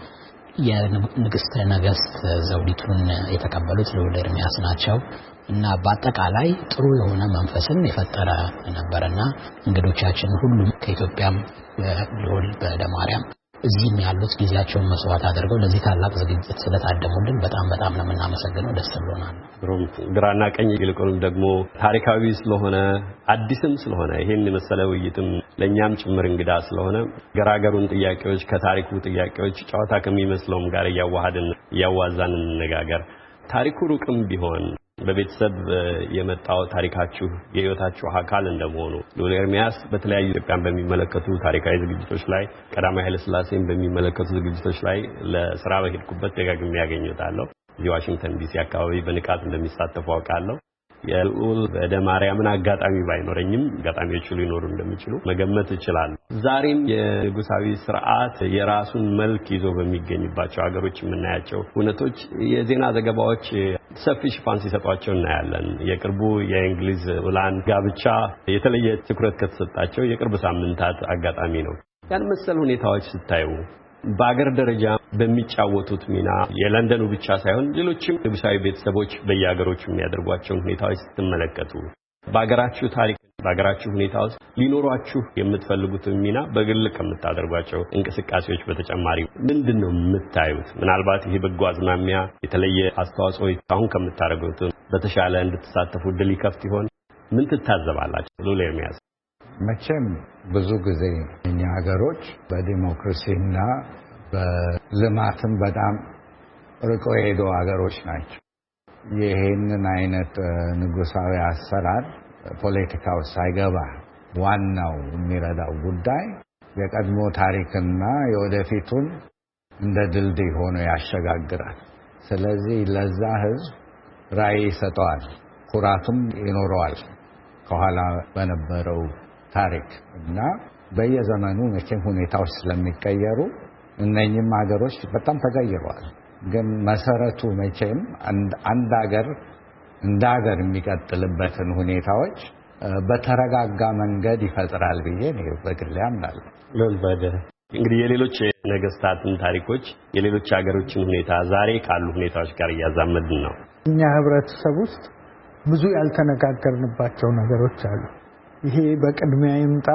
የንግስተ ነገስት ዘውዲቱን የተቀበሉት ልዑል ኤርሚያስ ናቸው እና በአጠቃላይ ጥሩ የሆነ መንፈስን የፈጠረ ነበርና እንግዶቻችን ሁሉም ከኢትዮጵያም ልዑል በደ ማርያም እዚህም ያሉት ጊዜያቸውን መስዋዕት አድርገው ለዚህ ታላቅ ዝግጅት ስለታደሙልን በጣም በጣም ነው የምናመሰግነው። ደስ ብሎናል። ብሩም ግራና ቀኝ ይልቁንም ደግሞ ታሪካዊ ስለሆነ አዲስም ስለሆነ ይሄን የመሰለ ውይይትም ለኛም ጭምር እንግዳ ስለሆነ ገራገሩን ጥያቄዎች ከታሪኩ ጥያቄዎች ጨዋታ ከሚመስለውም ጋር ያዋሃድን ያዋዛን እንነጋገር። ታሪኩ ሩቅም ቢሆን በቤተሰብ የመጣው ታሪካችሁ የህይወታችሁ አካል እንደመሆኑ ልዑል ኤርሚያስ በተለያዩ ኢትዮጵያን በሚመለከቱ ታሪካዊ ዝግጅቶች ላይ ቀዳማዊ ኃይለ ሥላሴን በሚመለከቱ ዝግጅቶች ላይ ለሥራ በሄድኩበት ደጋግሜ ያገኘታለሁ። እዚህ ዋሽንግተን ዲሲ አካባቢ በንቃት እንደሚሳተፉ አውቃለሁ። የልዑል በደ ማርያምን አጋጣሚ ባይኖረኝም አጋጣሚዎቹ ሊኖሩ እንደሚችሉ መገመት እችላለሁ። ዛሬም የንጉሳዊ ስርዓት የራሱን መልክ ይዞ በሚገኝባቸው ሀገሮች የምናያቸው እውነቶች የዜና ዘገባዎች ሰፊ ሽፋን ሲሰጧቸው እናያለን። የቅርቡ የእንግሊዝ ውላን ጋብቻ የተለየ ትኩረት ከተሰጣቸው የቅርብ ሳምንታት አጋጣሚ ነው። ያን መሰል ሁኔታዎች ስታዩ በአገር ደረጃ በሚጫወቱት ሚና የለንደኑ ብቻ ሳይሆን ሌሎችም ንጉሳዊ ቤተሰቦች በየሀገሮቹ የሚያደርጓቸውን ሁኔታዎች ስትመለከቱ በአገራችሁ ታሪክ በአገራችሁ ሁኔታ ውስጥ ሊኖሯችሁ የምትፈልጉትን ሚና በግል ከምታደርጓቸው እንቅስቃሴዎች በተጨማሪ ምንድነው የምታዩት? ምናልባት ይሄ በጎ አዝማሚያ የተለየ አስተዋጽኦ አሁን ከምታደርጉት በተሻለ እንድትሳተፉ ድል ይከፍት ይሆን? ምን ትታዘባላችሁ? ልዑል ኤርሚያስ መቼም ብዙ ጊዜ እኛ ሀገሮች በዲሞክራሲና በልማትም በጣም ርቆ የሄዱ ሀገሮች ናቸው። ይህንን አይነት ንጉሳዊ አሰራር ፖለቲካው ሳይገባ ዋናው የሚረዳው ጉዳይ የቀድሞ ታሪክና የወደፊቱን እንደ ድልድይ ሆኖ ያሸጋግራል። ስለዚህ ለዛ ህዝብ ራዕይ ይሰጠዋል፣ ኩራቱም ይኖረዋል ከኋላ በነበረው ታሪክ እና በየዘመኑ መቼም ሁኔታዎች ስለሚቀየሩ እነኚህም ሀገሮች በጣም ተቀይረዋል። ግን መሰረቱ መቼም አንድ ሀገር እንደ ሀገር የሚቀጥልበትን ሁኔታዎች በተረጋጋ መንገድ ይፈጥራል ብዬ ነው በግሌ አምናለሁ። ለልበደ እንግዲህ የሌሎች ነገስታትን ታሪኮች የሌሎች ሀገሮችን ሁኔታ ዛሬ ካሉ ሁኔታዎች ጋር እያዛመድን ነው። እኛ ህብረተሰብ ውስጥ ብዙ ያልተነጋገርንባቸው ነገሮች አሉ። ይሄ በቅድሚያ ይምጣ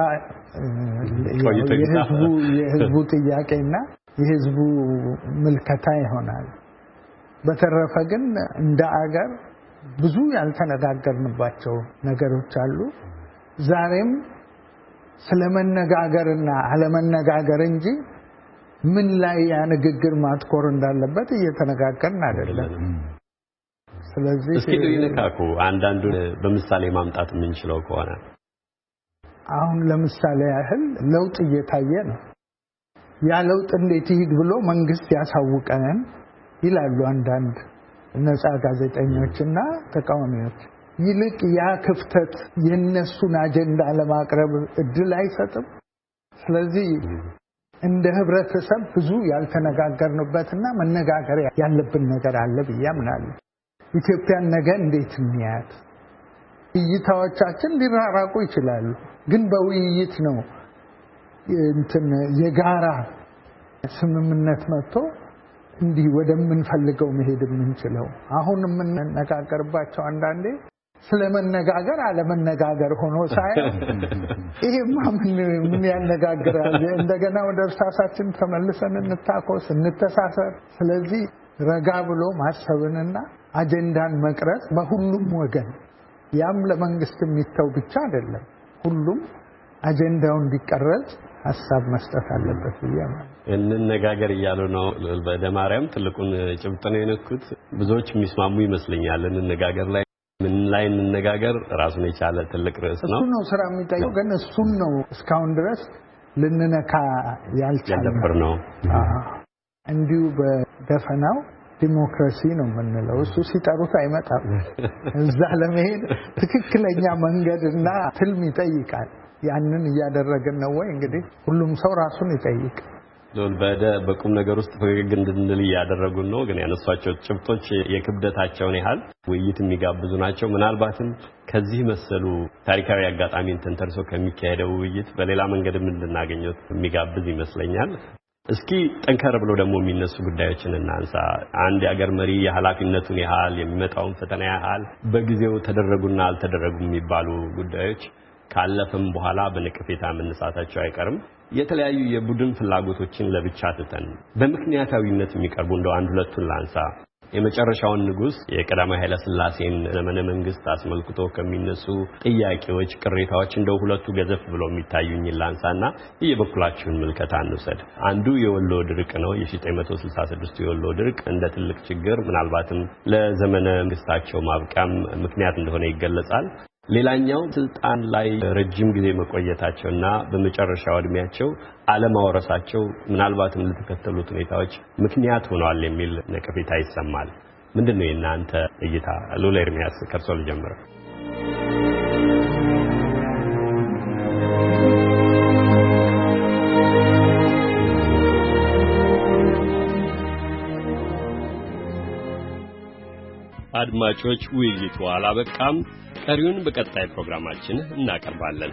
የህዝቡ የህዝቡ ጥያቄና የህዝቡ ምልከታ ይሆናል። በተረፈ ግን እንደ አገር ብዙ ያልተነጋገርንባቸው ነገሮች አሉ። ዛሬም ስለመነጋገርና አለመነጋገር እንጂ ምን ላይ ያ ንግግር ማትኮር እንዳለበት እየተነጋገርን አይደለም። ስለዚህ እስኪ ይነካኩ አንዳንዱ በምሳሌ ማምጣት የምንችለው ከሆነ አሁን ለምሳሌ ያህል ለውጥ እየታየ ነው። ያ ለውጥ እንዴት ይሄድ ብሎ መንግስት ያሳውቀን ይላሉ አንዳንድ ነፃ ጋዜጠኞችና ተቃዋሚዎች። ይልቅ ያ ክፍተት የነሱን አጀንዳ ለማቅረብ እድል አይሰጥም። ስለዚህ እንደ ህብረተሰብ ብዙ ያልተነጋገርንበትና መነጋገር ያለብን ነገር አለ ብዬ አምናለሁ። ኢትዮጵያን ነገ እንዴት እንያት? እይታዎቻችን ሊራራቁ ይችላሉ፣ ግን በውይይት ነው እንትን የጋራ ስምምነት መጥቶ እንዲህ ወደምንፈልገው መሄድ የምንችለው። አሁን የምንነጋገርባቸው አንዳንዴ ስለመነጋገር አለመነጋገር ሆኖ ሳይ ይሄማ ምን ምን ያነጋግራል? እንደገና ወደ እርሳሳችን ተመልሰን እንታኮስ እንተሳሰር። ስለዚህ ረጋ ብሎ ማሰብንና አጀንዳን መቅረጽ በሁሉም ወገን ያም ለመንግስት የሚተው ብቻ አይደለም። ሁሉም አጀንዳው እንዲቀረጽ ሐሳብ መስጠት አለበት ይያማል። እንነጋገር ይያሉ ነው በደማርያም ትልቁን ጭብጥ ነው የነኩት። ብዙዎች የሚስማሙ ይመስለኛል። እንነጋገር ላይ ምን ላይ እንነጋገር ራሱን የቻለ ትልቅ ርዕስ ነው። እሱ ነው ስራ የሚጠይቀው። ግን እሱን ነው እስካሁን ድረስ ልንነካ ያልቻልነው ነው። እንዲሁ በደፈናው ዲሞክራሲ ነው የምንለው። እሱ ሲጠሩት አይመጣም። እዛ ለመሄድ ትክክለኛ መንገድና ትልም ይጠይቃል። ያንን እያደረግን ነው ወይ? እንግዲህ ሁሉም ሰው ራሱን ይጠይቅ። ዶል በደ በቁም ነገር ውስጥ ፈገግ እንድንል ያደረጉን ነው። ግን ያነሷቸው ጭብጦች የክብደታቸውን ያህል ውይይት የሚጋብዙ ናቸው። ምናልባትም ከዚህ መሰሉ ታሪካዊ አጋጣሚን ተንተርሶ ከሚካሄደው ውይይት በሌላ መንገድም እንድናገኘው የሚጋብዝ ይመስለኛል። እስኪ ጠንከር ብሎ ደግሞ የሚነሱ ጉዳዮችን እናንሳ። አንድ የሀገር መሪ የኃላፊነቱን ያህል የሚመጣውን ፈተና ያህል በጊዜው ተደረጉና አልተደረጉም የሚባሉ ጉዳዮች ካለፈም በኋላ በነቀፌታ መነሳታቸው አይቀርም። የተለያዩ የቡድን ፍላጎቶችን ለብቻ ትተን በምክንያታዊነት የሚቀርቡ እንደው አንድ ሁለቱን ላንሳ። የመጨረሻውን ንጉስ የቀዳማዊ ኃይለ ሥላሴን ዘመነ መንግስት አስመልክቶ ከሚነሱ ጥያቄዎች፣ ቅሬታዎች እንደው ሁለቱ ገዘፍ ብሎ የሚታዩኝ ላንሳና የበኩላችሁን ምልከታ እንውሰድ። አንዱ የወሎ ድርቅ ነው። የ1966 የወሎ ድርቅ እንደ ትልቅ ችግር ምናልባትም ለዘመነ መንግስታቸው ማብቂያም ምክንያት እንደሆነ ይገለጻል። ሌላኛው ስልጣን ላይ ረጅም ጊዜ መቆየታቸውና በመጨረሻው እድሜያቸው አለማወረሳቸው ምናልባትም ለተከተሉት ሁኔታዎች ምክንያት ሆኗል የሚል ነቀፌታ ይሰማል። ምንድነው የእናንተ እይታ? ሉላ ኤርሚያስ ከርሶ ልጀምር። አድማጮች ውይይቱ አላበቃም። ቀሪውን በቀጣይ ፕሮግራማችን እናቀርባለን።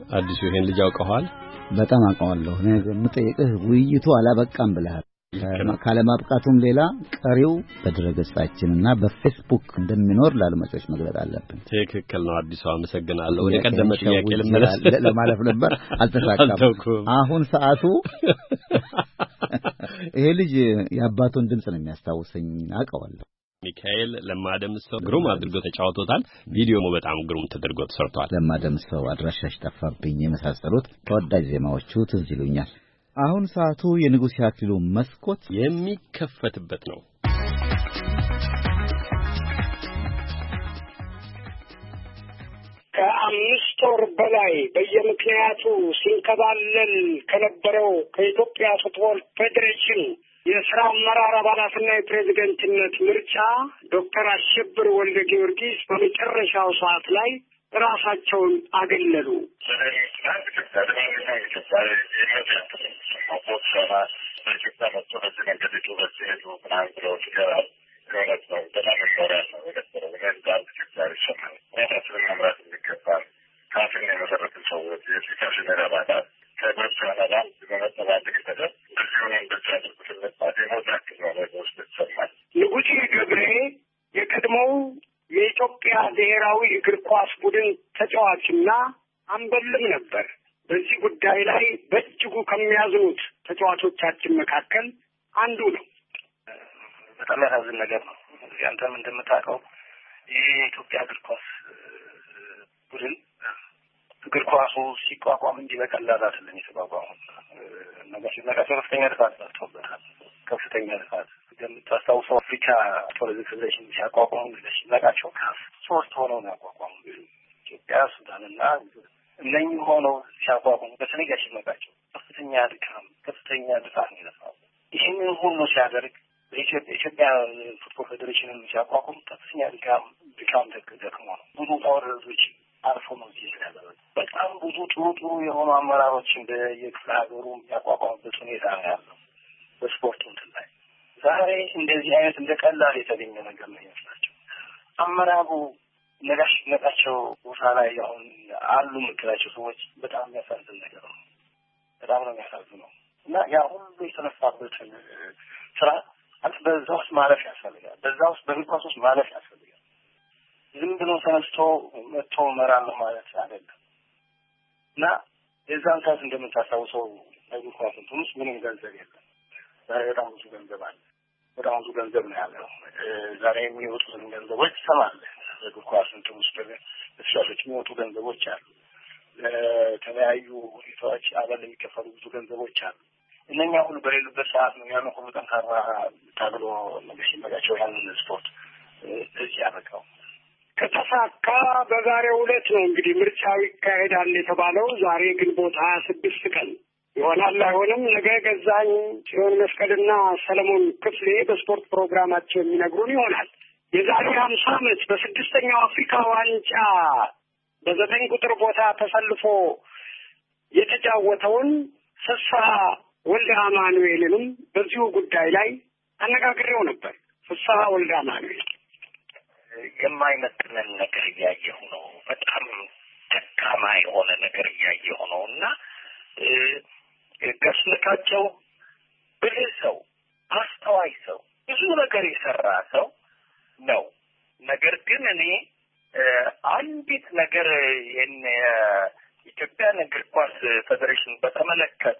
አዲሱ ይሄን ልጅ አውቀዋል? በጣም አውቀዋለሁ። እኔ የምጠይቅህ ውይይቱ አላበቃም ብለሃል። ካለማብቃቱም ሌላ ቀሪው በድረገጻችንና በፌስቡክ እንደሚኖር ለአድማጮች መግለጽ አለብን። ትክክል ነው። አዲሱ አመሰግናለሁ። ወደ ቀደመ ጥያቄ ልመለስ ለማለፍ ነበር፣ አልተሳካም። አሁን ሰዓቱ ይሄ ልጅ የአባቱን ድምጽ ነው የሚያስታውሰኝ፣ አውቀዋለሁ። ሚካኤል ለማደምሰው ግሩም አድርጎ ተጫውቶታል። ቪዲዮው በጣም ግሩም ተደርጎ ተሰርቷል። ለማደምሰው አድራሻሽ ጠፋብኝ የመሳሰሉት ተወዳጅ ዜማዎቹ ትዝ ይሉኛል። አሁን ሰዓቱ የንጉሥ ያክሊሉ መስኮት የሚከፈትበት ነው። ከአምስት ወር በላይ በየምክንያቱ ሲንከባለል ከነበረው ከኢትዮጵያ ፉትቦል ፌዴሬሽን የሥራ አመራር አባላትና የፕሬዝደንትነት ምርጫ ዶክተር አሸብር ወልደ ጊዮርጊስ በመጨረሻው ሰዓት ላይ ራሳቸውን አገለሉ። ንጉሴ ገብሬ የቀድሞው የኢትዮጵያ ብሔራዊ እግር ኳስ ቡድን ተጫዋችና አምበልም ነበር። በዚህ ጉዳይ ላይ በእጅጉ ከሚያዝኑት ተጫዋቾቻችን መካከል አንዱ ነው። በጣም ያሳዝን ነገር ነው። ያንተም እንደምታውቀው ይህ የኢትዮጵያ እግር ኳስ ቡድን እግር ኳሱ ሲቋቋም እንዲህ በቀላል አይደለም የተቋቋመው። ነገር ሲመጣ ከፍተኛ ልፋት ተሰርቶበታል። ከፍተኛ ልፋት እንደምታስታውሰው አፍሪካ ፎotball ፌዴሬሽን ሲያቋቋሙ ለሽላቃቸው ካፍ ሶስት ሆነው ነው ያቋቋሙ። ኢትዮጵያ፣ ሱዳንና እነኚህ ሆነው ሲያቋቋሙ በተለይ ያሽላቃቸው ከፍተኛ ድካም፣ ከፍተኛ ልፋት ነው የለፋው። ይህንን ሁሉ ሲያደርግ በኢትዮጵያ ኢትዮጵያ ፉትቦል ፌዴሬሽንን ሲያቋቁም ከፍተኛ ድካም ድካም ደክሞ ነው። ብዙ ተወረዶች አልፎ ነው ሲያደርግ በጣም ብዙ ጥሩ ጥሩ የሆኑ አመራሮችን በየክፍለ ሀገሩ ያቋቋሙበት ሁኔታ ነው ያለው። በስፖርቱ እንትን ላይ ዛሬ እንደዚህ አይነት እንደ ቀላል የተገኘ ነገር ነው ይመስላቸው። አመራሩ ነጋሽ ነቃቸው ቦታ ላይ አሁን አሉ ምክራቸው ሰዎች በጣም የሚያሳዝን ነገር ነው። በጣም ነው የሚያሳዝነው እና ያ ሁሉ የተነሳበት ስራ አንተ በዛ ውስጥ ማለፍ ያስፈልጋል። በዛ ውስጥ በእግር ኳስ ውስጥ ማለፍ ያስፈልጋል። ዝም ብሎ ተነስቶ መጥቶ መራል ማለት አይደለም እና የዛን ሰዓት እንደምታስታውሰው እግር ኳስ ትንሽ ምንም ገንዘብ የለም። ዛሬ በጣም ብዙ ገንዘብ አለ። በጣም ብዙ ገንዘብ ነው ያለው። ዛሬ የሚወጡትን ገንዘቦች ትሰማለህ። እግር ኳስ እንትን ውስጥ ተጫዋቾች የሚወጡ ገንዘቦች አሉ። ለተለያዩ ሁኔታዎች አበል የሚከፈሉ ብዙ ገንዘቦች አሉ። እነኛ ሁሉ በሌሉበት ሰዓት ነው ያን ሁሉ ጠንካራ ታግሎ መንግስት ይመጋቸው ያንን ስፖርት እዚህ ያበቃው። ከተሳካ በዛሬው ዕለት ነው እንግዲህ ምርጫው ይካሄዳል የተባለው። ዛሬ ግንቦት ሀያ ስድስት ቀን ይሆናል አይሆንም ነገ ገዛኝ ጽዮን መስቀልና ሰለሞን ክፍሌ በስፖርት ፕሮግራማቸው የሚነግሩን ይሆናል። የዛሬ ሀምሳ ዓመት በስድስተኛው አፍሪካ ዋንጫ በዘጠኝ ቁጥር ቦታ ተሰልፎ የተጫወተውን ፍስሐ ወልደ አማኑኤልንም በዚሁ ጉዳይ ላይ አነጋግሬው ነበር። ፍስሐ ወልደ አማኑኤል የማይመጥነን ነገር እያየሁ ነው። በጣም ደካማ የሆነ ነገር እያየሁ ነው እና ገስልካቸው ብልህ ሰው፣ አስተዋይ ሰው፣ ብዙ ነገር የሰራ ሰው ነው። ነገር ግን እኔ አንዲት ነገር የኢትዮጵያ እግር ኳስ ፌዴሬሽን በተመለከተ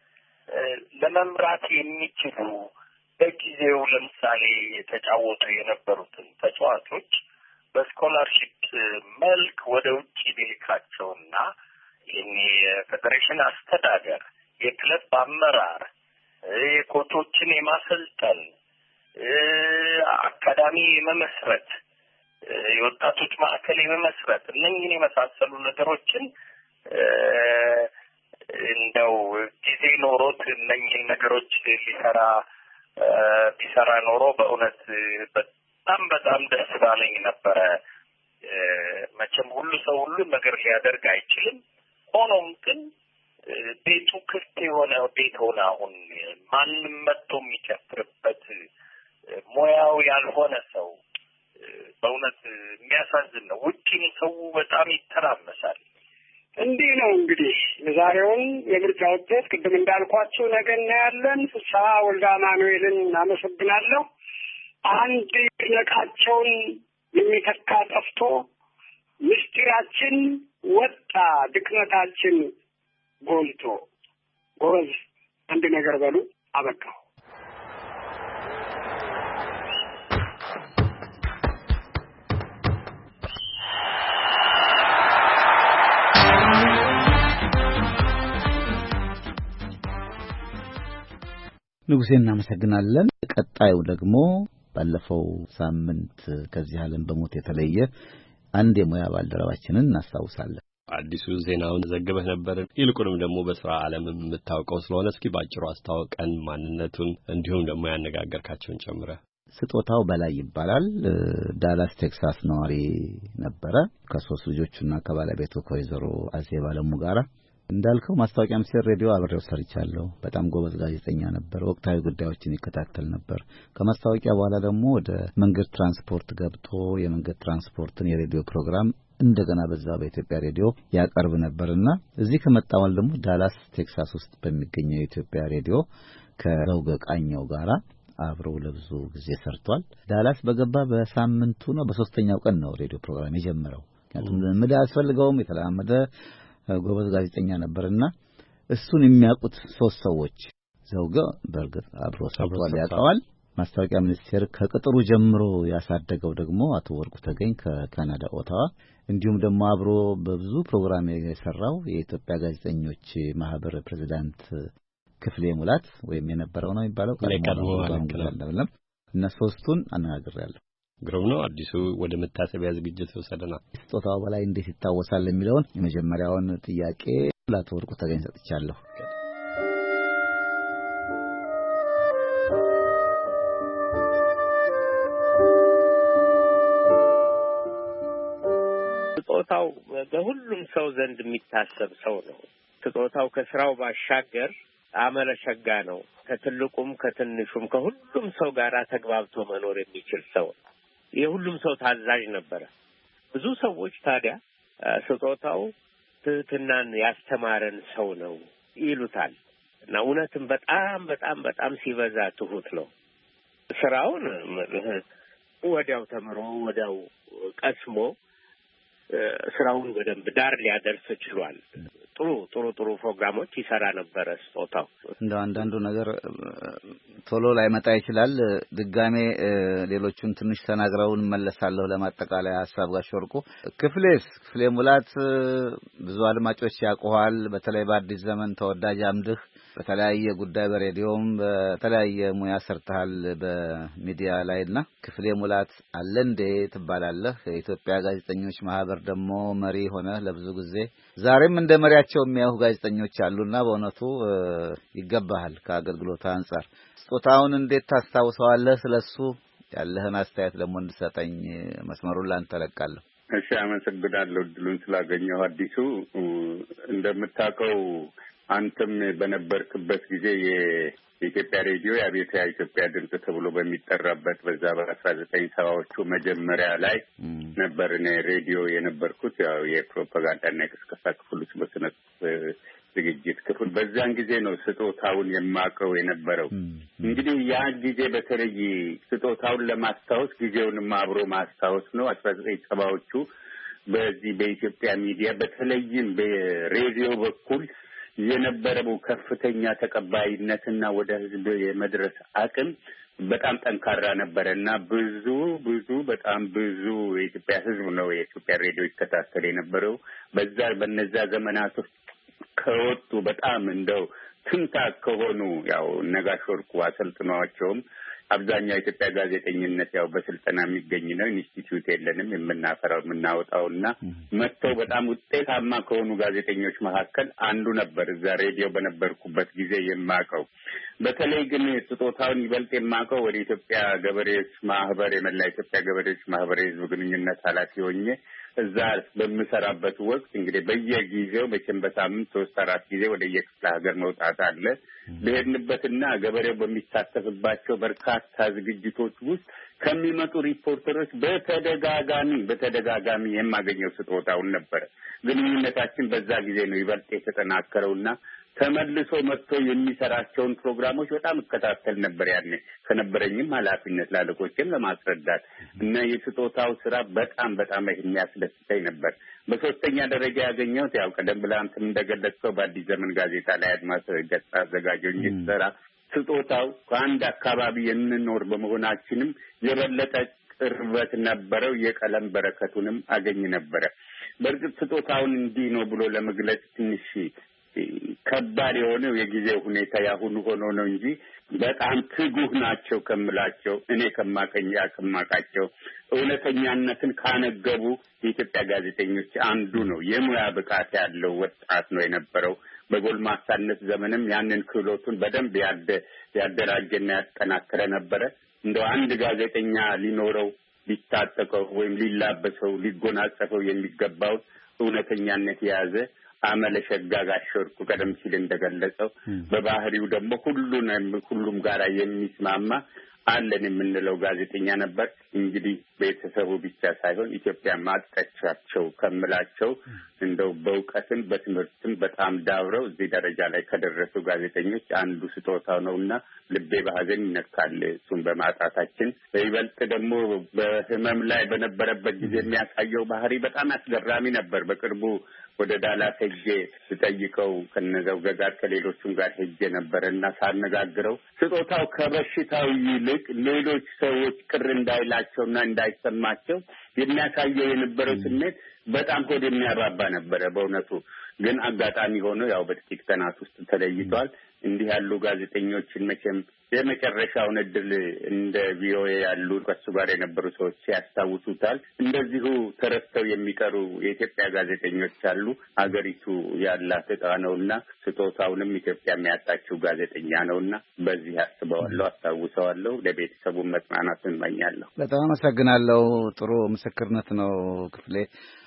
ለመምራት የሚችሉ በጊዜው ለምሳሌ የተጫወቱ የነበሩትን ተጫዋቾች በስኮላርሺፕ መልክ ወደ ውጭ ቢልካቸውና ይሄ የፌዴሬሽን አስተዳደር የክለብ አመራር የኮቾችን የማሰልጠን አካዳሚ የመመስረት የወጣቶች ማዕከል የመመስረት እነኚህን የመሳሰሉ ነገሮችን እንደው ጊዜ ኖሮት እነኚህን ነገሮች ሊሰራ ቢሰራ ኖሮ በእውነት በጣም በጣም ደስ ባለኝ ነበረ። መቼም ሁሉ ሰው ሁሉ ነገር ሊያደርግ አይችልም። ሆኖም ግን ቤቱ ክፍት የሆነ ቤት ሆነ አሁን ማንም መጥቶ የሚጨፍርበት ሙያው ያልሆነ ሰው በእውነት የሚያሳዝን ነው። ውጪም ሰው በጣም ይተራመሳል። እንዲህ ነው እንግዲህ የዛሬውን የምርጫ ውጤት ቅድም እንዳልኳችሁ ነገ እናያለን። ፍስሐ ወልደ አማኑኤልን አመሰግናለሁ። አንድ ነቃቸውን የሚተካ ጠፍቶ ምስጢራችን ወጣ፣ ድክመታችን ጎልቶ። ጎበዝ አንድ ነገር በሉ። አበቃው። ንጉሴ እናመሰግናለን። ቀጣዩ ደግሞ ባለፈው ሳምንት ከዚህ ዓለም በሞት የተለየ አንድ የሙያ ባልደረባችንን እናስታውሳለን። አዲሱ ዜናውን ዘግበህ ነበር። ይልቁንም ደግሞ በስራ ዓለም የምታውቀው ስለሆነ እስኪ ባጭሩ አስተዋውቀን ማንነቱን፣ እንዲሁም ደግሞ ያነጋገርካቸውን ጨምረህ። ስጦታው በላይ ይባላል። ዳላስ ቴክሳስ ነዋሪ ነበረ። ከሶስት ልጆቹና ከባለቤቱ ከወይዘሮ አዜብ አለሙ ጋር እንዳልከው ማስታወቂያ ሚኒስቴር ሬዲዮ አብሬው ሰርቻለሁ። በጣም ጎበዝ ጋዜጠኛ ነበር። ወቅታዊ ጉዳዮችን ይከታተል ነበር። ከማስታወቂያ በኋላ ደግሞ ወደ መንገድ ትራንስፖርት ገብቶ የመንገድ ትራንስፖርትን የሬዲዮ ፕሮግራም እንደገና በዛ በኢትዮጵያ ሬዲዮ ያቀርብ ነበርና እዚህ ከመጣው ደግሞ ዳላስ ቴክሳስ ውስጥ በሚገኘው የኢትዮጵያ ሬዲዮ ከዘውገ ቃኘው ጋራ አብረው ለብዙ ጊዜ ሰርቷል። ዳላስ በገባ በሳምንቱ ነው በሶስተኛው ቀን ነው ሬዲዮ ፕሮግራም የጀመረው። ምክንያቱም ልምድ አያስፈልገውም። የተለመደ ጎበዝ ጋዜጠኛ ነበርና እሱን የሚያውቁት ሶስት ሰዎች ዘውገ በርግጥ አብሮ ሰርቷል፣ ያውቀዋል። ማስታወቂያ ሚኒስቴር ከቅጥሩ ጀምሮ ያሳደገው ደግሞ አቶ ወርቁ ተገኝ ከካናዳ ኦታዋ፣ እንዲሁም ደግሞ አብሮ በብዙ ፕሮግራም የሰራው የኢትዮጵያ ጋዜጠኞች ማህበር ፕሬዝዳንት ክፍሌ ሙላት ወይም የነበረው ነው የሚባለው ቀድሞ አይደለም። እና ሶስቱን አነጋግሬያለሁ። ግሩም ነው። አዲሱ ወደ መታሰቢያ ዝግጅት ወሰደና ስጦታው በላይ እንዴት ይታወሳል የሚለውን የመጀመሪያውን ጥያቄ ለአቶ ወርቁ ተገኝ ሰጥቻለሁ። ስጦታው በሁሉም ሰው ዘንድ የሚታሰብ ሰው ነው። ስጦታው ከስራው ባሻገር አመለ ሸጋ ነው። ከትልቁም ከትንሹም ከሁሉም ሰው ጋር ተግባብቶ መኖር የሚችል ሰው ነው። የሁሉም ሰው ታዛዥ ነበረ። ብዙ ሰዎች ታዲያ ስጦታው ትህትናን ያስተማረን ሰው ነው ይሉታል እና እውነትም በጣም በጣም በጣም ሲበዛ ትሁት ነው። ስራውን ወዲያው ተምሮ ወዲያው ቀስሞ ስራውን በደንብ ዳር ሊያደርስ ችሏል። ጥሩ ጥሩ ጥሩ ፕሮግራሞች ይሰራ ነበር። ስጦታው እንደው አንዳንዱ ነገር ቶሎ ላይ መጣ ይችላል። ድጋሜ ሌሎቹን ትንሽ ተናግረውን መለሳለሁ ለማጠቃለያ ሐሳብ ጋር ሾርቁ ክፍሌስ ክፍሌ ሙላት ብዙ አድማጮች ያውቁሃል። በተለይ በአዲስ ዘመን ተወዳጅ አምድህ በተለያየ ጉዳይ በሬዲዮም በተለያየ ሙያ ሰርተሃል በሚዲያ ላይና ክፍሌ ሙላት አለ እንዴ ትባላለህ። የኢትዮጵያ ጋዜጠኞች ማህበር ደግሞ መሪ ሆነ ለብዙ ጊዜ ዛሬም እንደ መሪያቸው የሚያዩ ጋዜጠኞች አሉና በእውነቱ ይገባሃል ከአገልግሎት አንፃር። ስጦታውን እንዴት ታስታውሰዋለህ? ስለሱ ያለህን አስተያየት ደግሞ እንድሰጠኝ መስመሩን ላንተ ለቃለሁ። እሺ፣ አመሰግናለሁ እድሉን ስላገኘሁ። አዲሱ እንደምታውቀው አንተም በነበርክበት ጊዜ የኢትዮጵያ ሬዲዮ የአብዮታዊ ኢትዮጵያ ድምጽ ተብሎ በሚጠራበት በዛ በአስራ ዘጠኝ ሰባዎቹ መጀመሪያ ላይ ነበር እኔ ሬዲዮ የነበርኩት። ያው የፕሮፓጋንዳና የቅስቀሳ ክፍል ውስጥ በስነ ዝግጅት ክፍል በዛን ጊዜ ነው ስጦታውን የማውቀው የነበረው። እንግዲህ ያ ጊዜ በተለይ ስጦታውን ለማስታወስ ጊዜውንም አብሮ ማስታወስ ነው። አስራ ዘጠኝ ሰባዎቹ በዚህ በኢትዮጵያ ሚዲያ በተለይም በሬዲዮ በኩል የነበረው ከፍተኛ ተቀባይነትና ወደ ህዝብ የመድረስ አቅም በጣም ጠንካራ ነበረና ብዙ ብዙ በጣም ብዙ የኢትዮጵያ ህዝብ ነው የኢትዮጵያ ሬዲዮ ይከታተል የነበረው። በዛ በነዛ ዘመናት ከወጡ በጣም እንደው ትንታግ ከሆኑ ያው ነጋሽ ወርቁ አሰልጥነዋቸውም አብዛኛው ኢትዮጵያ ጋዜጠኝነት ያው በስልጠና የሚገኝ ነው። ኢንስቲትዩት የለንም የምናፈራው የምናወጣውና መጥተው በጣም ውጤታማ ከሆኑ ጋዜጠኞች መካከል አንዱ ነበር። እዛ ሬዲዮ በነበርኩበት ጊዜ የማውቀው። በተለይ ግን ስጦታውን ይበልጥ የማውቀው ወደ ኢትዮጵያ ገበሬዎች ማህበር የመላ ኢትዮጵያ ገበሬዎች ማህበር የህዝብ ግንኙነት ኃላፊ ሆኜ እዛ በምሰራበት ወቅት እንግዲህ በየጊዜው መቼም በሳምንት ሶስት አራት ጊዜ ወደ የክፍለ ሀገር መውጣት አለ። በሄድንበትና ገበሬው በሚሳተፍባቸው በርካታ ዝግጅቶች ውስጥ ከሚመጡ ሪፖርተሮች በተደጋጋሚ በተደጋጋሚ የማገኘው ስጦታውን ነበር። ግንኙነታችን በዛ ጊዜ ነው ይበልጥ የተጠናከረውና ተመልሶ መጥቶ የሚሰራቸውን ፕሮግራሞች በጣም እከታተል ነበር። ያኔ ከነበረኝም ኃላፊነት ላለቆችም ለማስረዳት እና የስጦታው ስራ በጣም በጣም የሚያስደስተኝ ነበር። በሶስተኛ ደረጃ ያገኘሁት ያው ቀደም ብለህ አንተም እንደገለጽከው በአዲስ ዘመን ጋዜጣ ላይ አድማስ ገጽ አዘጋጆኝ ስራ ስጦታው ከአንድ አካባቢ የምንኖር በመሆናችንም የበለጠ ቅርበት ነበረው። የቀለም በረከቱንም አገኝ ነበረ። በእርግጥ ስጦታውን እንዲህ ነው ብሎ ለመግለጽ ትንሽ ከባድ የሆነው የጊዜው ሁኔታ ያሁኑ ሆኖ ነው እንጂ በጣም ትጉህ ናቸው ከምላቸው እኔ ከማቀኝ ከማቃቸው እውነተኛነትን ካነገቡ የኢትዮጵያ ጋዜጠኞች አንዱ ነው። የሙያ ብቃት ያለው ወጣት ነው የነበረው። በጎልማሳነት ዘመንም ያንን ክህሎቱን በደንብ ያደ ያደራጀና ያጠናከረ ነበረ። እንደው አንድ ጋዜጠኛ ሊኖረው ሊታጠቀው ወይም ሊላበሰው ሊጎናጸፈው የሚገባው እውነተኛነት የያዘ አመለሸጋ ጋሸርኩ ቀደም ሲል እንደገለጸው በባህሪው ደግሞ ሁሉንም ሁሉም ጋራ የሚስማማ አለን የምንለው ጋዜጠኛ ነበር። እንግዲህ ቤተሰቡ ብቻ ሳይሆን ኢትዮጵያ ማጥቀቻቸው ከምላቸው እንደው በእውቀትም በትምህርትም በጣም ዳብረው እዚህ ደረጃ ላይ ከደረሱ ጋዜጠኞች አንዱ ስጦታው ነውና ልቤ በሐዘን ይነካል እሱን በማጣታችን። በይበልጥ ደግሞ በህመም ላይ በነበረበት ጊዜ የሚያሳየው ባህሪ በጣም አስገራሚ ነበር። በቅርቡ ወደ ዳላስ ሄጄ ስጠይቀው ከነዘው ጋር ከሌሎቹም ጋር ሄጄ ነበርና ሳነጋግረው ስጦታው ከበሽታው ይልቅ ሌሎች ሰዎች ቅር እንዳይላቸውና እንዳይሰማቸው የሚያሳየው የነበረው ስሜት በጣም ሆድ የሚያባባ ነበረ። በእውነቱ ግን አጋጣሚ ሆኖ ያው በጥቂት ቀናት ውስጥ ተለይቷል። እንዲህ ያሉ ጋዜጠኞችን መቼም የመጨረሻውን እድል እንደ ቪኦኤ ያሉ ከሱ ጋር የነበሩ ሰዎች ያስታውሱታል። እንደዚሁ ተረስተው የሚቀሩ የኢትዮጵያ ጋዜጠኞች አሉ። ሀገሪቱ ያላት ዕጣ ነውና ስጦታውንም ኢትዮጵያ የሚያጣችው ጋዜጠኛ ነውና በዚህ አስበዋለሁ፣ አስታውሰዋለሁ። ለቤተሰቡ መጽናናትን እመኛለሁ። በጣም አመሰግናለሁ። ጥሩ ምስክርነት ነው ክፍሌ።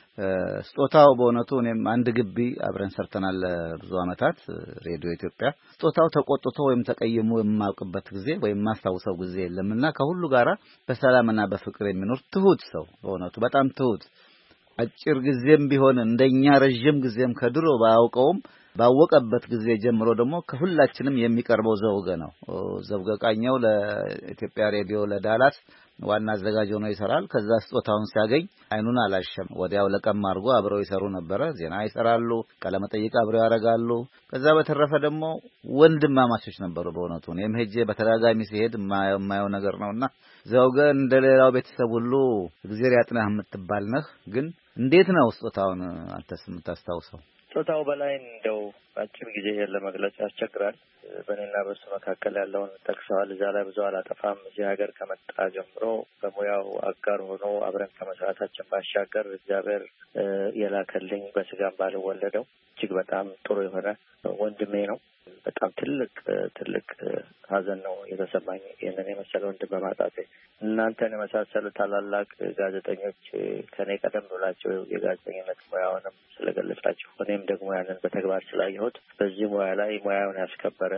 ስጦታው በእውነቱ እኔም አንድ ግቢ አብረን ሰርተናል ብዙ አመታት ሬዲዮ ኢትዮጵያ። ስጦታው ተቆጥቶ ወይም ተቀይሞ የማውቅበት ጊዜ ወይም ማስታውሰው ጊዜ የለምና ከሁሉ ጋራ በሰላምና በፍቅር የሚኖር ትሁት ሰው በእውነቱ በጣም ትሁት። አጭር ጊዜም ቢሆን እንደኛ ረጅም ጊዜም ከድሮ ባያውቀውም ባወቀበት ጊዜ ጀምሮ ደግሞ ከሁላችንም የሚቀርበው ዘውገ ነው። ዘውገ ቃኘው ለኢትዮጵያ ሬዲዮ ለዳላስ ዋና አዘጋጅ ሆኖ ይሰራል። ከዛ ስጦታውን ሲያገኝ አይኑን አላሸም። ወዲያው ለቀም አድርጎ አብረው ይሰሩ ነበረ። ዜና ይሰራሉ፣ ቃለ መጠይቅ አብረው ያደርጋሉ። ከዛ በተረፈ ደግሞ ወንድማማቾች ነበሩ በእውነቱ። እኔም ሄጄ በተደጋጋሚ ሲሄድ የማየው ነገር ነውና ዘውገ እንደሌላው ቤተሰብ ሁሉ እግዚአብሔር ያጥናህ የምትባል ነህ። ግን እንዴት ነው ስጦታውን አንተስ የምታስታውሰው? ስጦታው በላይ እንደው አጭር ጊዜ ለመግለጽ ያስቸግራል። በእኔና በሱ መካከል ያለውን ጠቅሰዋል። እዛ ላይ ብዙ አላጠፋም። እዚህ ሀገር ከመጣ ጀምሮ በሙያው አጋር ሆኖ አብረን ከመስራታችን ባሻገር እግዚአብሔር የላከልኝ በስጋም ባልወለደው እጅግ በጣም ጥሩ የሆነ ወንድሜ ነው። በጣም ትልቅ ትልቅ ሀዘን ነው የተሰማኝ ይህንን የመሰለ ወንድም በማጣቴ። እናንተን የመሳሰሉ ታላላቅ ጋዜጠኞች ከኔ ቀደም ብላቸው የጋዜጠኝነት ሙያውንም ስለገለጻችሁ እኔም ደግሞ ያንን በተግባር ስላየሁት በዚህ ሙያ ላይ ሙያውን ያስከበረ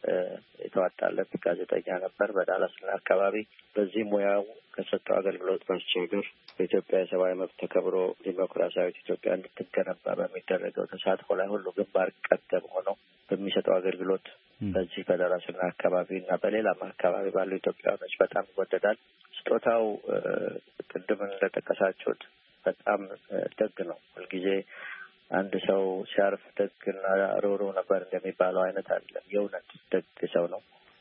የተዋጣለት ጋዜጠኛ ነበር። በዳላስና አካባቢ በዚህ ሙያው ከሰጠው አገልግሎት ባሻገር በኢትዮጵያ የሰብአዊ መብት ተከብሮ ዲሞክራሲያዊት ኢትዮጵያ እንድትገነባ በሚደረገው ተሳትፎ ላይ ሁሉ ግንባር ቀደም ሆኖ በሚሰጠው አገልግሎት በዚህ በዳላስና አካባቢ እና በሌላም አካባቢ ባሉ ኢትዮጵያውያኖች በጣም ይወደዳል። ስጦታው ቅድም እንደጠቀሳችሁት በጣም ደግ ነው። ሁልጊዜ አንድ ሰው ሲያርፍ ደግና ሮሮ ነበር እንደሚባለው አይነት አይደለም። የእውነት ደግ ሰው ነው።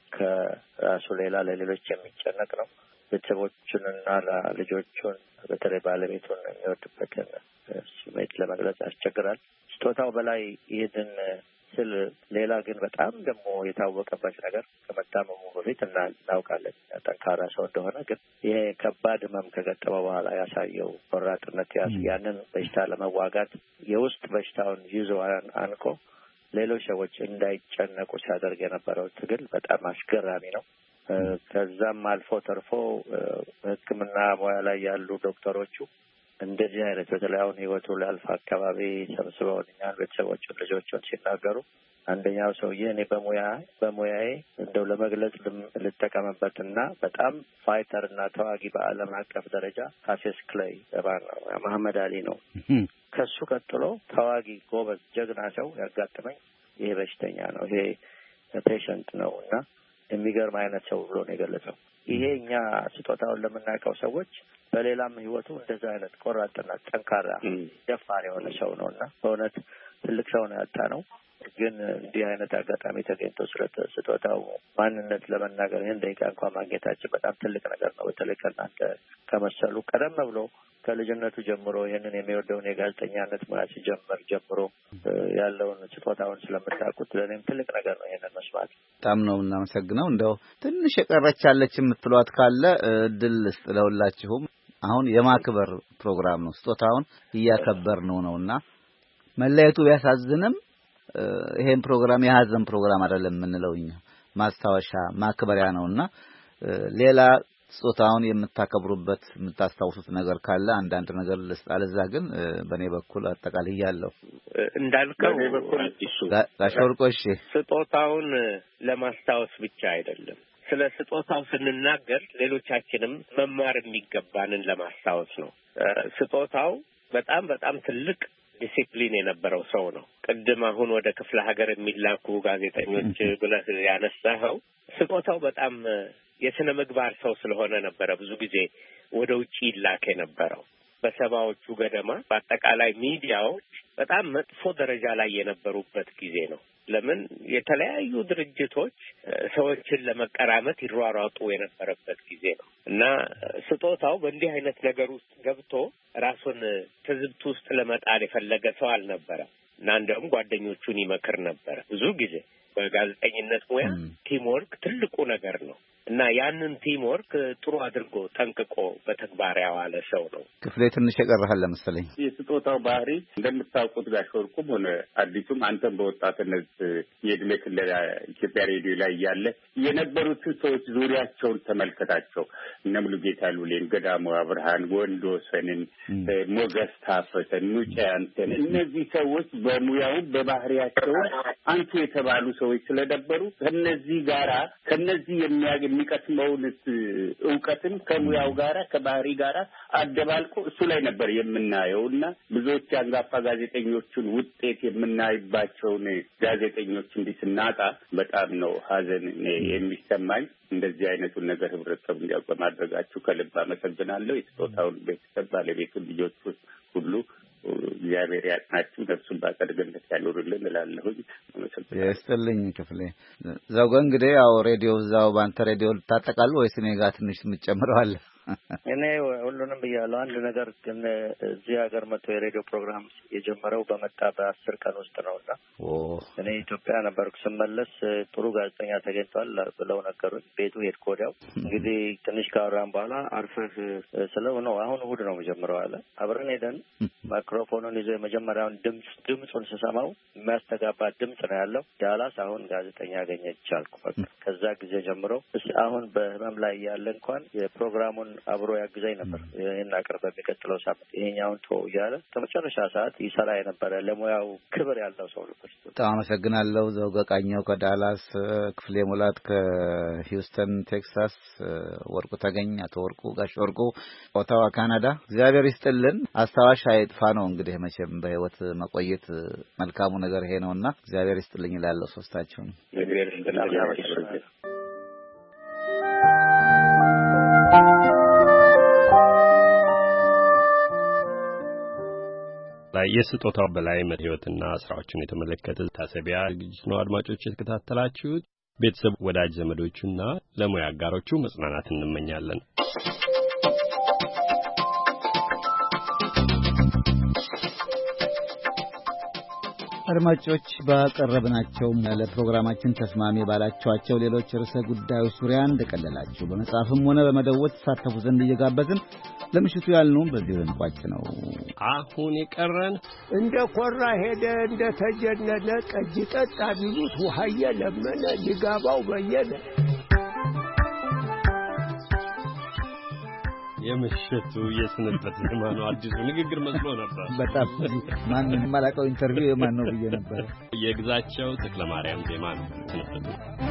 ከራሱ ሌላ ለሌሎች የሚጨነቅ ነው። ቤተሰቦቹንና ልጆቹን በተለይ ባለቤቱን የሚወድበትን ስሜት ለመግለጽ ያስቸግራል። ስጦታው በላይ ይህንን ስል ሌላ ግን በጣም ደግሞ የታወቀበት ነገር ከመታመሙ በፊት እና እናውቃለን ጠንካራ ሰው እንደሆነ፣ ግን ይሄ ከባድ ህመም ከገጠመው በኋላ ያሳየው ቆራጥነት ያንን በሽታ ለመዋጋት የውስጥ በሽታውን ይዞ አንቆ ሌሎች ሰዎች እንዳይጨነቁ ሲያደርግ የነበረው ትግል በጣም አስገራሚ ነው። ከዛም አልፎ ተርፎ በሕክምና ሙያ ላይ ያሉ ዶክተሮቹ እንደዚህ አይነት በተለይ አሁን ህይወቱ ላልፍ አካባቢ ሰብስበውኛል ቤተሰቦቹን ልጆቹን ሲናገሩ አንደኛው ሰውዬ እኔ በሙያ በሙያዬ እንደው ለመግለጽ ልጠቀምበትና በጣም ፋይተር እና ተዋጊ በዓለም አቀፍ ደረጃ ካሲየስ ክሌይ ነው መሐመድ አሊ ነው። ከሱ ቀጥሎ ተዋጊ ጎበዝ ጀግና ሰው ያጋጠመኝ ይሄ በሽተኛ ነው፣ ይሄ ፔሸንት ነው እና የሚገርም አይነት ሰው ብሎ ነው የገለጸው። ይሄ እኛ ስጦታውን ለምናውቀው ሰዎች በሌላም ህይወቱ እንደዛ አይነት ቆራጥና ጠንካራ ደፋር የሆነ ሰው ነውና በእውነት ትልቅ ሰው ነው ያጣ ነው። ግን እንዲህ አይነት አጋጣሚ ተገኝቶ ስጦታው ማንነት ለመናገር ይህን ደቂቃ እንኳን ማግኘታችን በጣም ትልቅ ነገር ነው። በተለይ ከእናንተ ከመሰሉ ቀደም ብሎ ከልጅነቱ ጀምሮ ይህንን የሚወደውን የጋዜጠኛነት ሙያ ሲጀምር ጀምሮ ያለውን ስጦታውን ስለምታውቁት ለእኔም ትልቅ ነገር ነው ይህንን መስማት። በጣም ነው እናመሰግነው። እንደው ትንሽ የቀረች ያለች የምትሏት ካለ እድል ስለሁላችሁም። አሁን የማክበር ፕሮግራም ነው፣ ስጦታውን እያከበር ነው ነውና መለየቱ ቢያሳዝንም ይሄን ፕሮግራም የሀዘን ፕሮግራም አይደለም የምንለው እኛ ማስታወሻ ማክበሪያ ነውና ሌላ ስጦታውን የምታከብሩበት የምታስታውሱት ነገር ካለ አንዳንድ ነገር ልስጣለዛ። ግን በኔ በኩል አጠቃላይ ያለው እንዳልከው ጋሾርቆሽ ስጦታውን ለማስታወስ ብቻ አይደለም። ስለ ስጦታው ስንናገር ሌሎቻችንም መማር የሚገባንን ለማስታወስ ነው። ስጦታው በጣም በጣም ትልቅ ዲሲፕሊን የነበረው ሰው ነው። ቅድም አሁን ወደ ክፍለ ሀገር የሚላኩ ጋዜጠኞች ብለህ ያነሳኸው ስጦታው በጣም የስነ ምግባር ሰው ስለሆነ ነበረ ብዙ ጊዜ ወደ ውጪ ይላክ የነበረው። በሰባዎቹ ገደማ በአጠቃላይ ሚዲያዎች በጣም መጥፎ ደረጃ ላይ የነበሩበት ጊዜ ነው። ለምን የተለያዩ ድርጅቶች ሰዎችን ለመቀራመት ይሯሯጡ የነበረበት ጊዜ ነው እና ስጦታው በእንዲህ አይነት ነገር ውስጥ ገብቶ ራሱን ትዝብት ውስጥ ለመጣል የፈለገ ሰው አልነበረ እና እንደውም ጓደኞቹን ይመክር ነበረ። ብዙ ጊዜ በጋዜጠኝነት ሙያ ቲምወርክ ትልቁ ነገር ነው እና ያንን ቲምወርክ ጥሩ አድርጎ ጠንቅቆ በተግባር ያዋለ ሰው ነው። ክፍሌ ትንሽ የቀረሃል ለምሳሌ የስጦታው ባህሪ እንደምታውቁት ጋሾርቁም ሆነ አዲሱም አንተም በወጣትነት የእድሜ ክልል ኢትዮጵያ ሬዲዮ ላይ ያለ የነበሩት ሰዎች ዙሪያቸውን ተመልከታቸው። እነ ሙሉጌታ ሉሌን፣ ገዳሙ አብርሃን፣ ወንዶሰንን፣ ሞገስ ታፈሰን፣ ሙጬ አንተን እነዚህ ሰዎች በሙያው በባህሪያቸው አንቱ የተባሉ ሰዎች ስለነበሩ ከነዚህ ጋራ ከነዚህ የሚያገ የሚቀስመውን እውቀትን ከሙያው ጋራ ከባህሪ ጋራ አደባልቆ እሱ ላይ ነበር የምናየውና ብዙዎች አንጋፋ ጋዜጠኞችን ውጤት የምናይባቸውን ጋዜጠኞች እንዲስናጣ በጣም ነው ሀዘን የሚሰማኝ። እንደዚህ አይነቱን ነገር ህብረተሰቡ እንዲያውቅ በማድረጋችሁ ከልብ አመሰግናለሁ። የስጦታውን ቤተሰብ ባለቤቱን ልጆች ሁሉ እግዚአብሔር ያጽናችሁ፣ ነፍሱን በአጸደ ገነት ያኖርልን እላለሁኝ። ይስጥልኝ ክፍሌ ዘውገ። እንግዲህ ያው ሬዲዮ እዛው ባንተ ሬዲዮ ልታጠቃሉ ወይስ እኔ ጋር ትንሽ የምትጨምረው አለ? እኔ ሁሉንም ብያለሁ። አንድ ነገር ግን እዚህ ሀገር መጥቶ የሬዲዮ ፕሮግራም የጀመረው በመጣ በአስር ቀን ውስጥ ነውና እኔ ኢትዮጵያ ነበርኩ። ስመለስ ጥሩ ጋዜጠኛ ተገኝቷል ብለው ነገሩኝ። ቤቱ ሄድኩ። ወዲያው እንግዲህ ትንሽ ካወራን በኋላ አርፈህ ስለው ነው አሁን እሑድ ነው የጀመረው አለ። አብረን ሄደን ማይክሮፎኑን ይዞ የመጀመሪያውን ድምፅ ድምፁን ስሰማው የሚያስተጋባ ድምፅ ነው ያለው። ዳላስ አሁን ጋዜጠኛ ያገኘች አልኩ። በቃ ከዛ ጊዜ ጀምሮ አሁን በህመም ላይ ያለ እንኳን የፕሮግራሙን አብሮ ያግዛኝ ነበር። ይሄን አቅርበ በሚቀጥለው ሳምንት ይሄኛውን ተው እያለ ከመጨረሻ ሰዓት ይሰራ የነበረ ለሙያው ክብር ያለው ሰው ነበር። በጣም አመሰግናለሁ። ዘውገ ቃኘው ከዳላስ፣ ክፍሌ ሙላት ከሂውስተን ቴክሳስ፣ ወርቁ ተገኝ አቶ ወርቁ ጋሽ ወርቁ ኦታዋ ካናዳ። እግዚአብሔር ይስጥልን። አስታዋሽ አይጥፋ ነው እንግዲህ መቼም በህይወት መቆየት መልካሙ ነገር ይሄ ነውና እግዚአብሔር ይስጥልኝ እላለሁ ሶስታችሁን። እግዚአብሔር ይስጥልኝ። ላይ የስጦታው በላይ ህይወትና ስራዎችን የተመለከተ ታሰቢያ ዝግጅት ነው አድማጮች የተከታተላችሁት። ቤተሰብ ወዳጅ ዘመዶቹና ለሙያ አጋሮቹ መጽናናት እንመኛለን። አድማጮች ባቀረብናቸው ለፕሮግራማችን ተስማሚ ባላችኋቸው ሌሎች ርዕሰ ጉዳዮች ዙሪያ እንደቀለላችሁ በመጻፍም ሆነ በመደወል ተሳተፉ ዘንድ እየጋበዝን ለምሽቱ ያልነው በዚህ እንቋጭ ነው። አሁን የቀረን እንደ ኮራ ሄደ እንደ ተጀነነ ጠጅ ጠጣ ቢሉት ውሃ የለመነ ሊጋባው በየነ የምሽቱ የስንበት ዜማ ነው። አዲሱ ንግግር መስሎ ነበር። በጣም ማንንም ማላቀው ኢንተርቪው የማን ነው ብዬ ነበር። የግዛቸው ተክለ ማርያም ዜማ ነው ስንበቱ።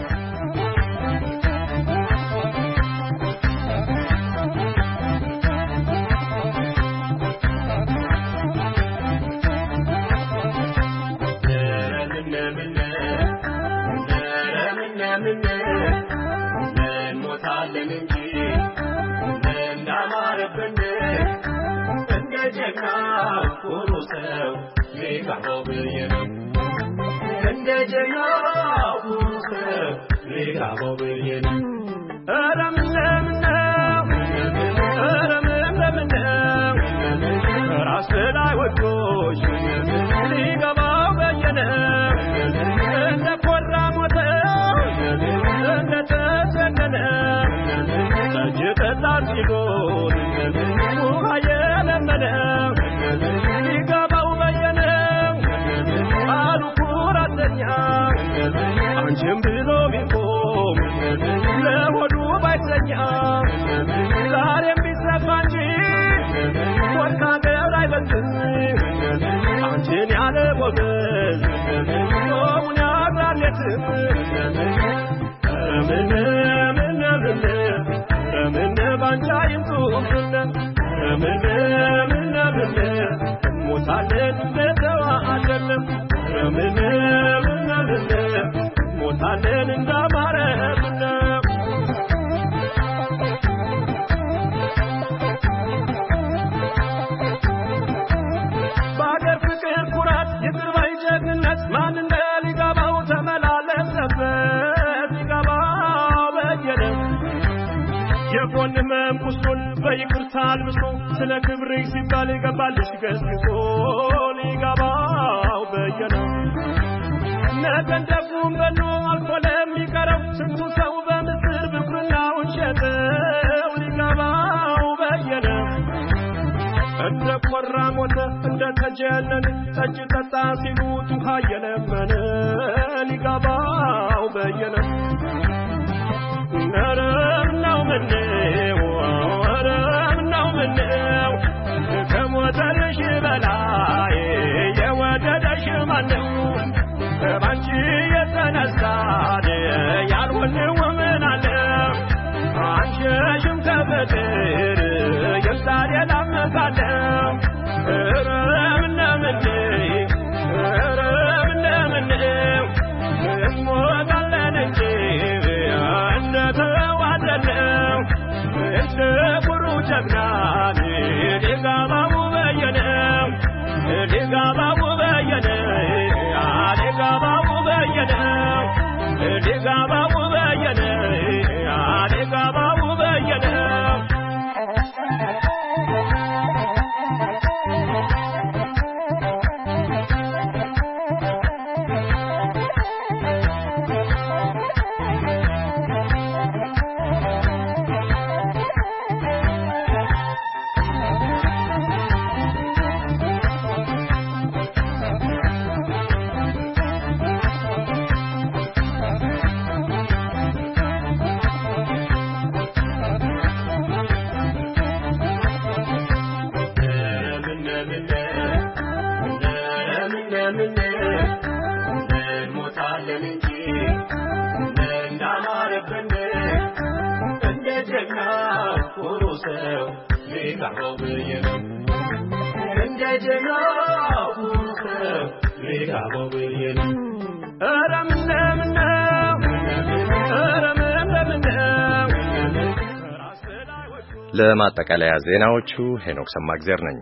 ለማጠቃለያ ዜናዎቹ ሄኖክ ሰማግዜር ነኝ።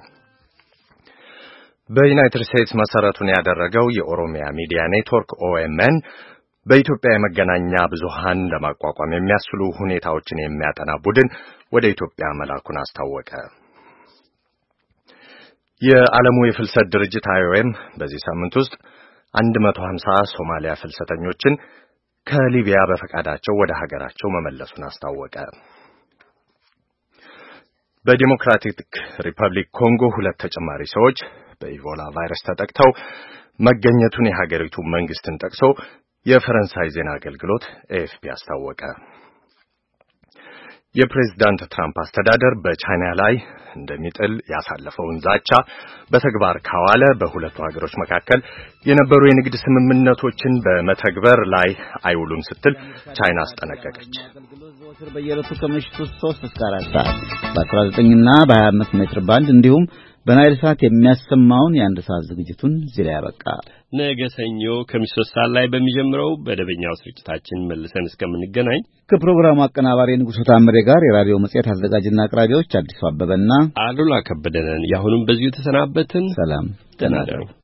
በዩናይትድ ስቴትስ መሰረቱን ያደረገው የኦሮሚያ ሚዲያ ኔትወርክ ኦ ኤም ኤን በኢትዮጵያ የመገናኛ ብዙሃን ለማቋቋም የሚያስችሉ ሁኔታዎችን የሚያጠና ቡድን ወደ ኢትዮጵያ መላኩን አስታወቀ። የዓለሙ የፍልሰት ድርጅት አይ ኦ ኤም በዚህ ሳምንት ውስጥ አንድ መቶ ሀምሳ ሶማሊያ ፍልሰተኞችን ከሊቢያ በፈቃዳቸው ወደ ሀገራቸው መመለሱን አስታወቀ። በዲሞክራቲክ ሪፐብሊክ ኮንጎ ሁለት ተጨማሪ ሰዎች በኢቦላ ቫይረስ ተጠቅተው መገኘቱን የሀገሪቱ መንግስትን ጠቅሶ የፈረንሳይ ዜና አገልግሎት ኤ ኤፍ ፒ አስታወቀ። የፕሬዝዳንት ትራምፕ አስተዳደር በቻይና ላይ እንደሚጥል ያሳለፈውን ዛቻ በተግባር ካዋለ በሁለቱ ሀገሮች መካከል የነበሩ የንግድ ስምምነቶችን በመተግበር ላይ አይውሉም ስትል ቻይና አስጠነቀቀች። በየዕለቱ ከምሽቱ ሶስት እስከ አራት ሰዓት በ19 እና በ25 ሜትር ባንድ እንዲሁም በናይል ሳት የሚያሰማውን የአንድ ሰዓት ዝግጅቱን እዚህ ላይ ያበቃ። ነገ ሰኞ ከምሽቱ ሶስት ሰዓት ላይ በሚጀምረው በደበኛው ስርጭታችን መልሰን እስከምንገናኝ ከፕሮግራሙ አቀናባሪ ንጉሡ ታምሬ ጋር የራዲዮ መጽሔት አዘጋጅና አቅራቢዎች አዲሱ አበበና አሉላ ከበደ ነን። ያሁንም በዚሁ ተሰናበትን። ሰላም፣ ደህና እደሩ።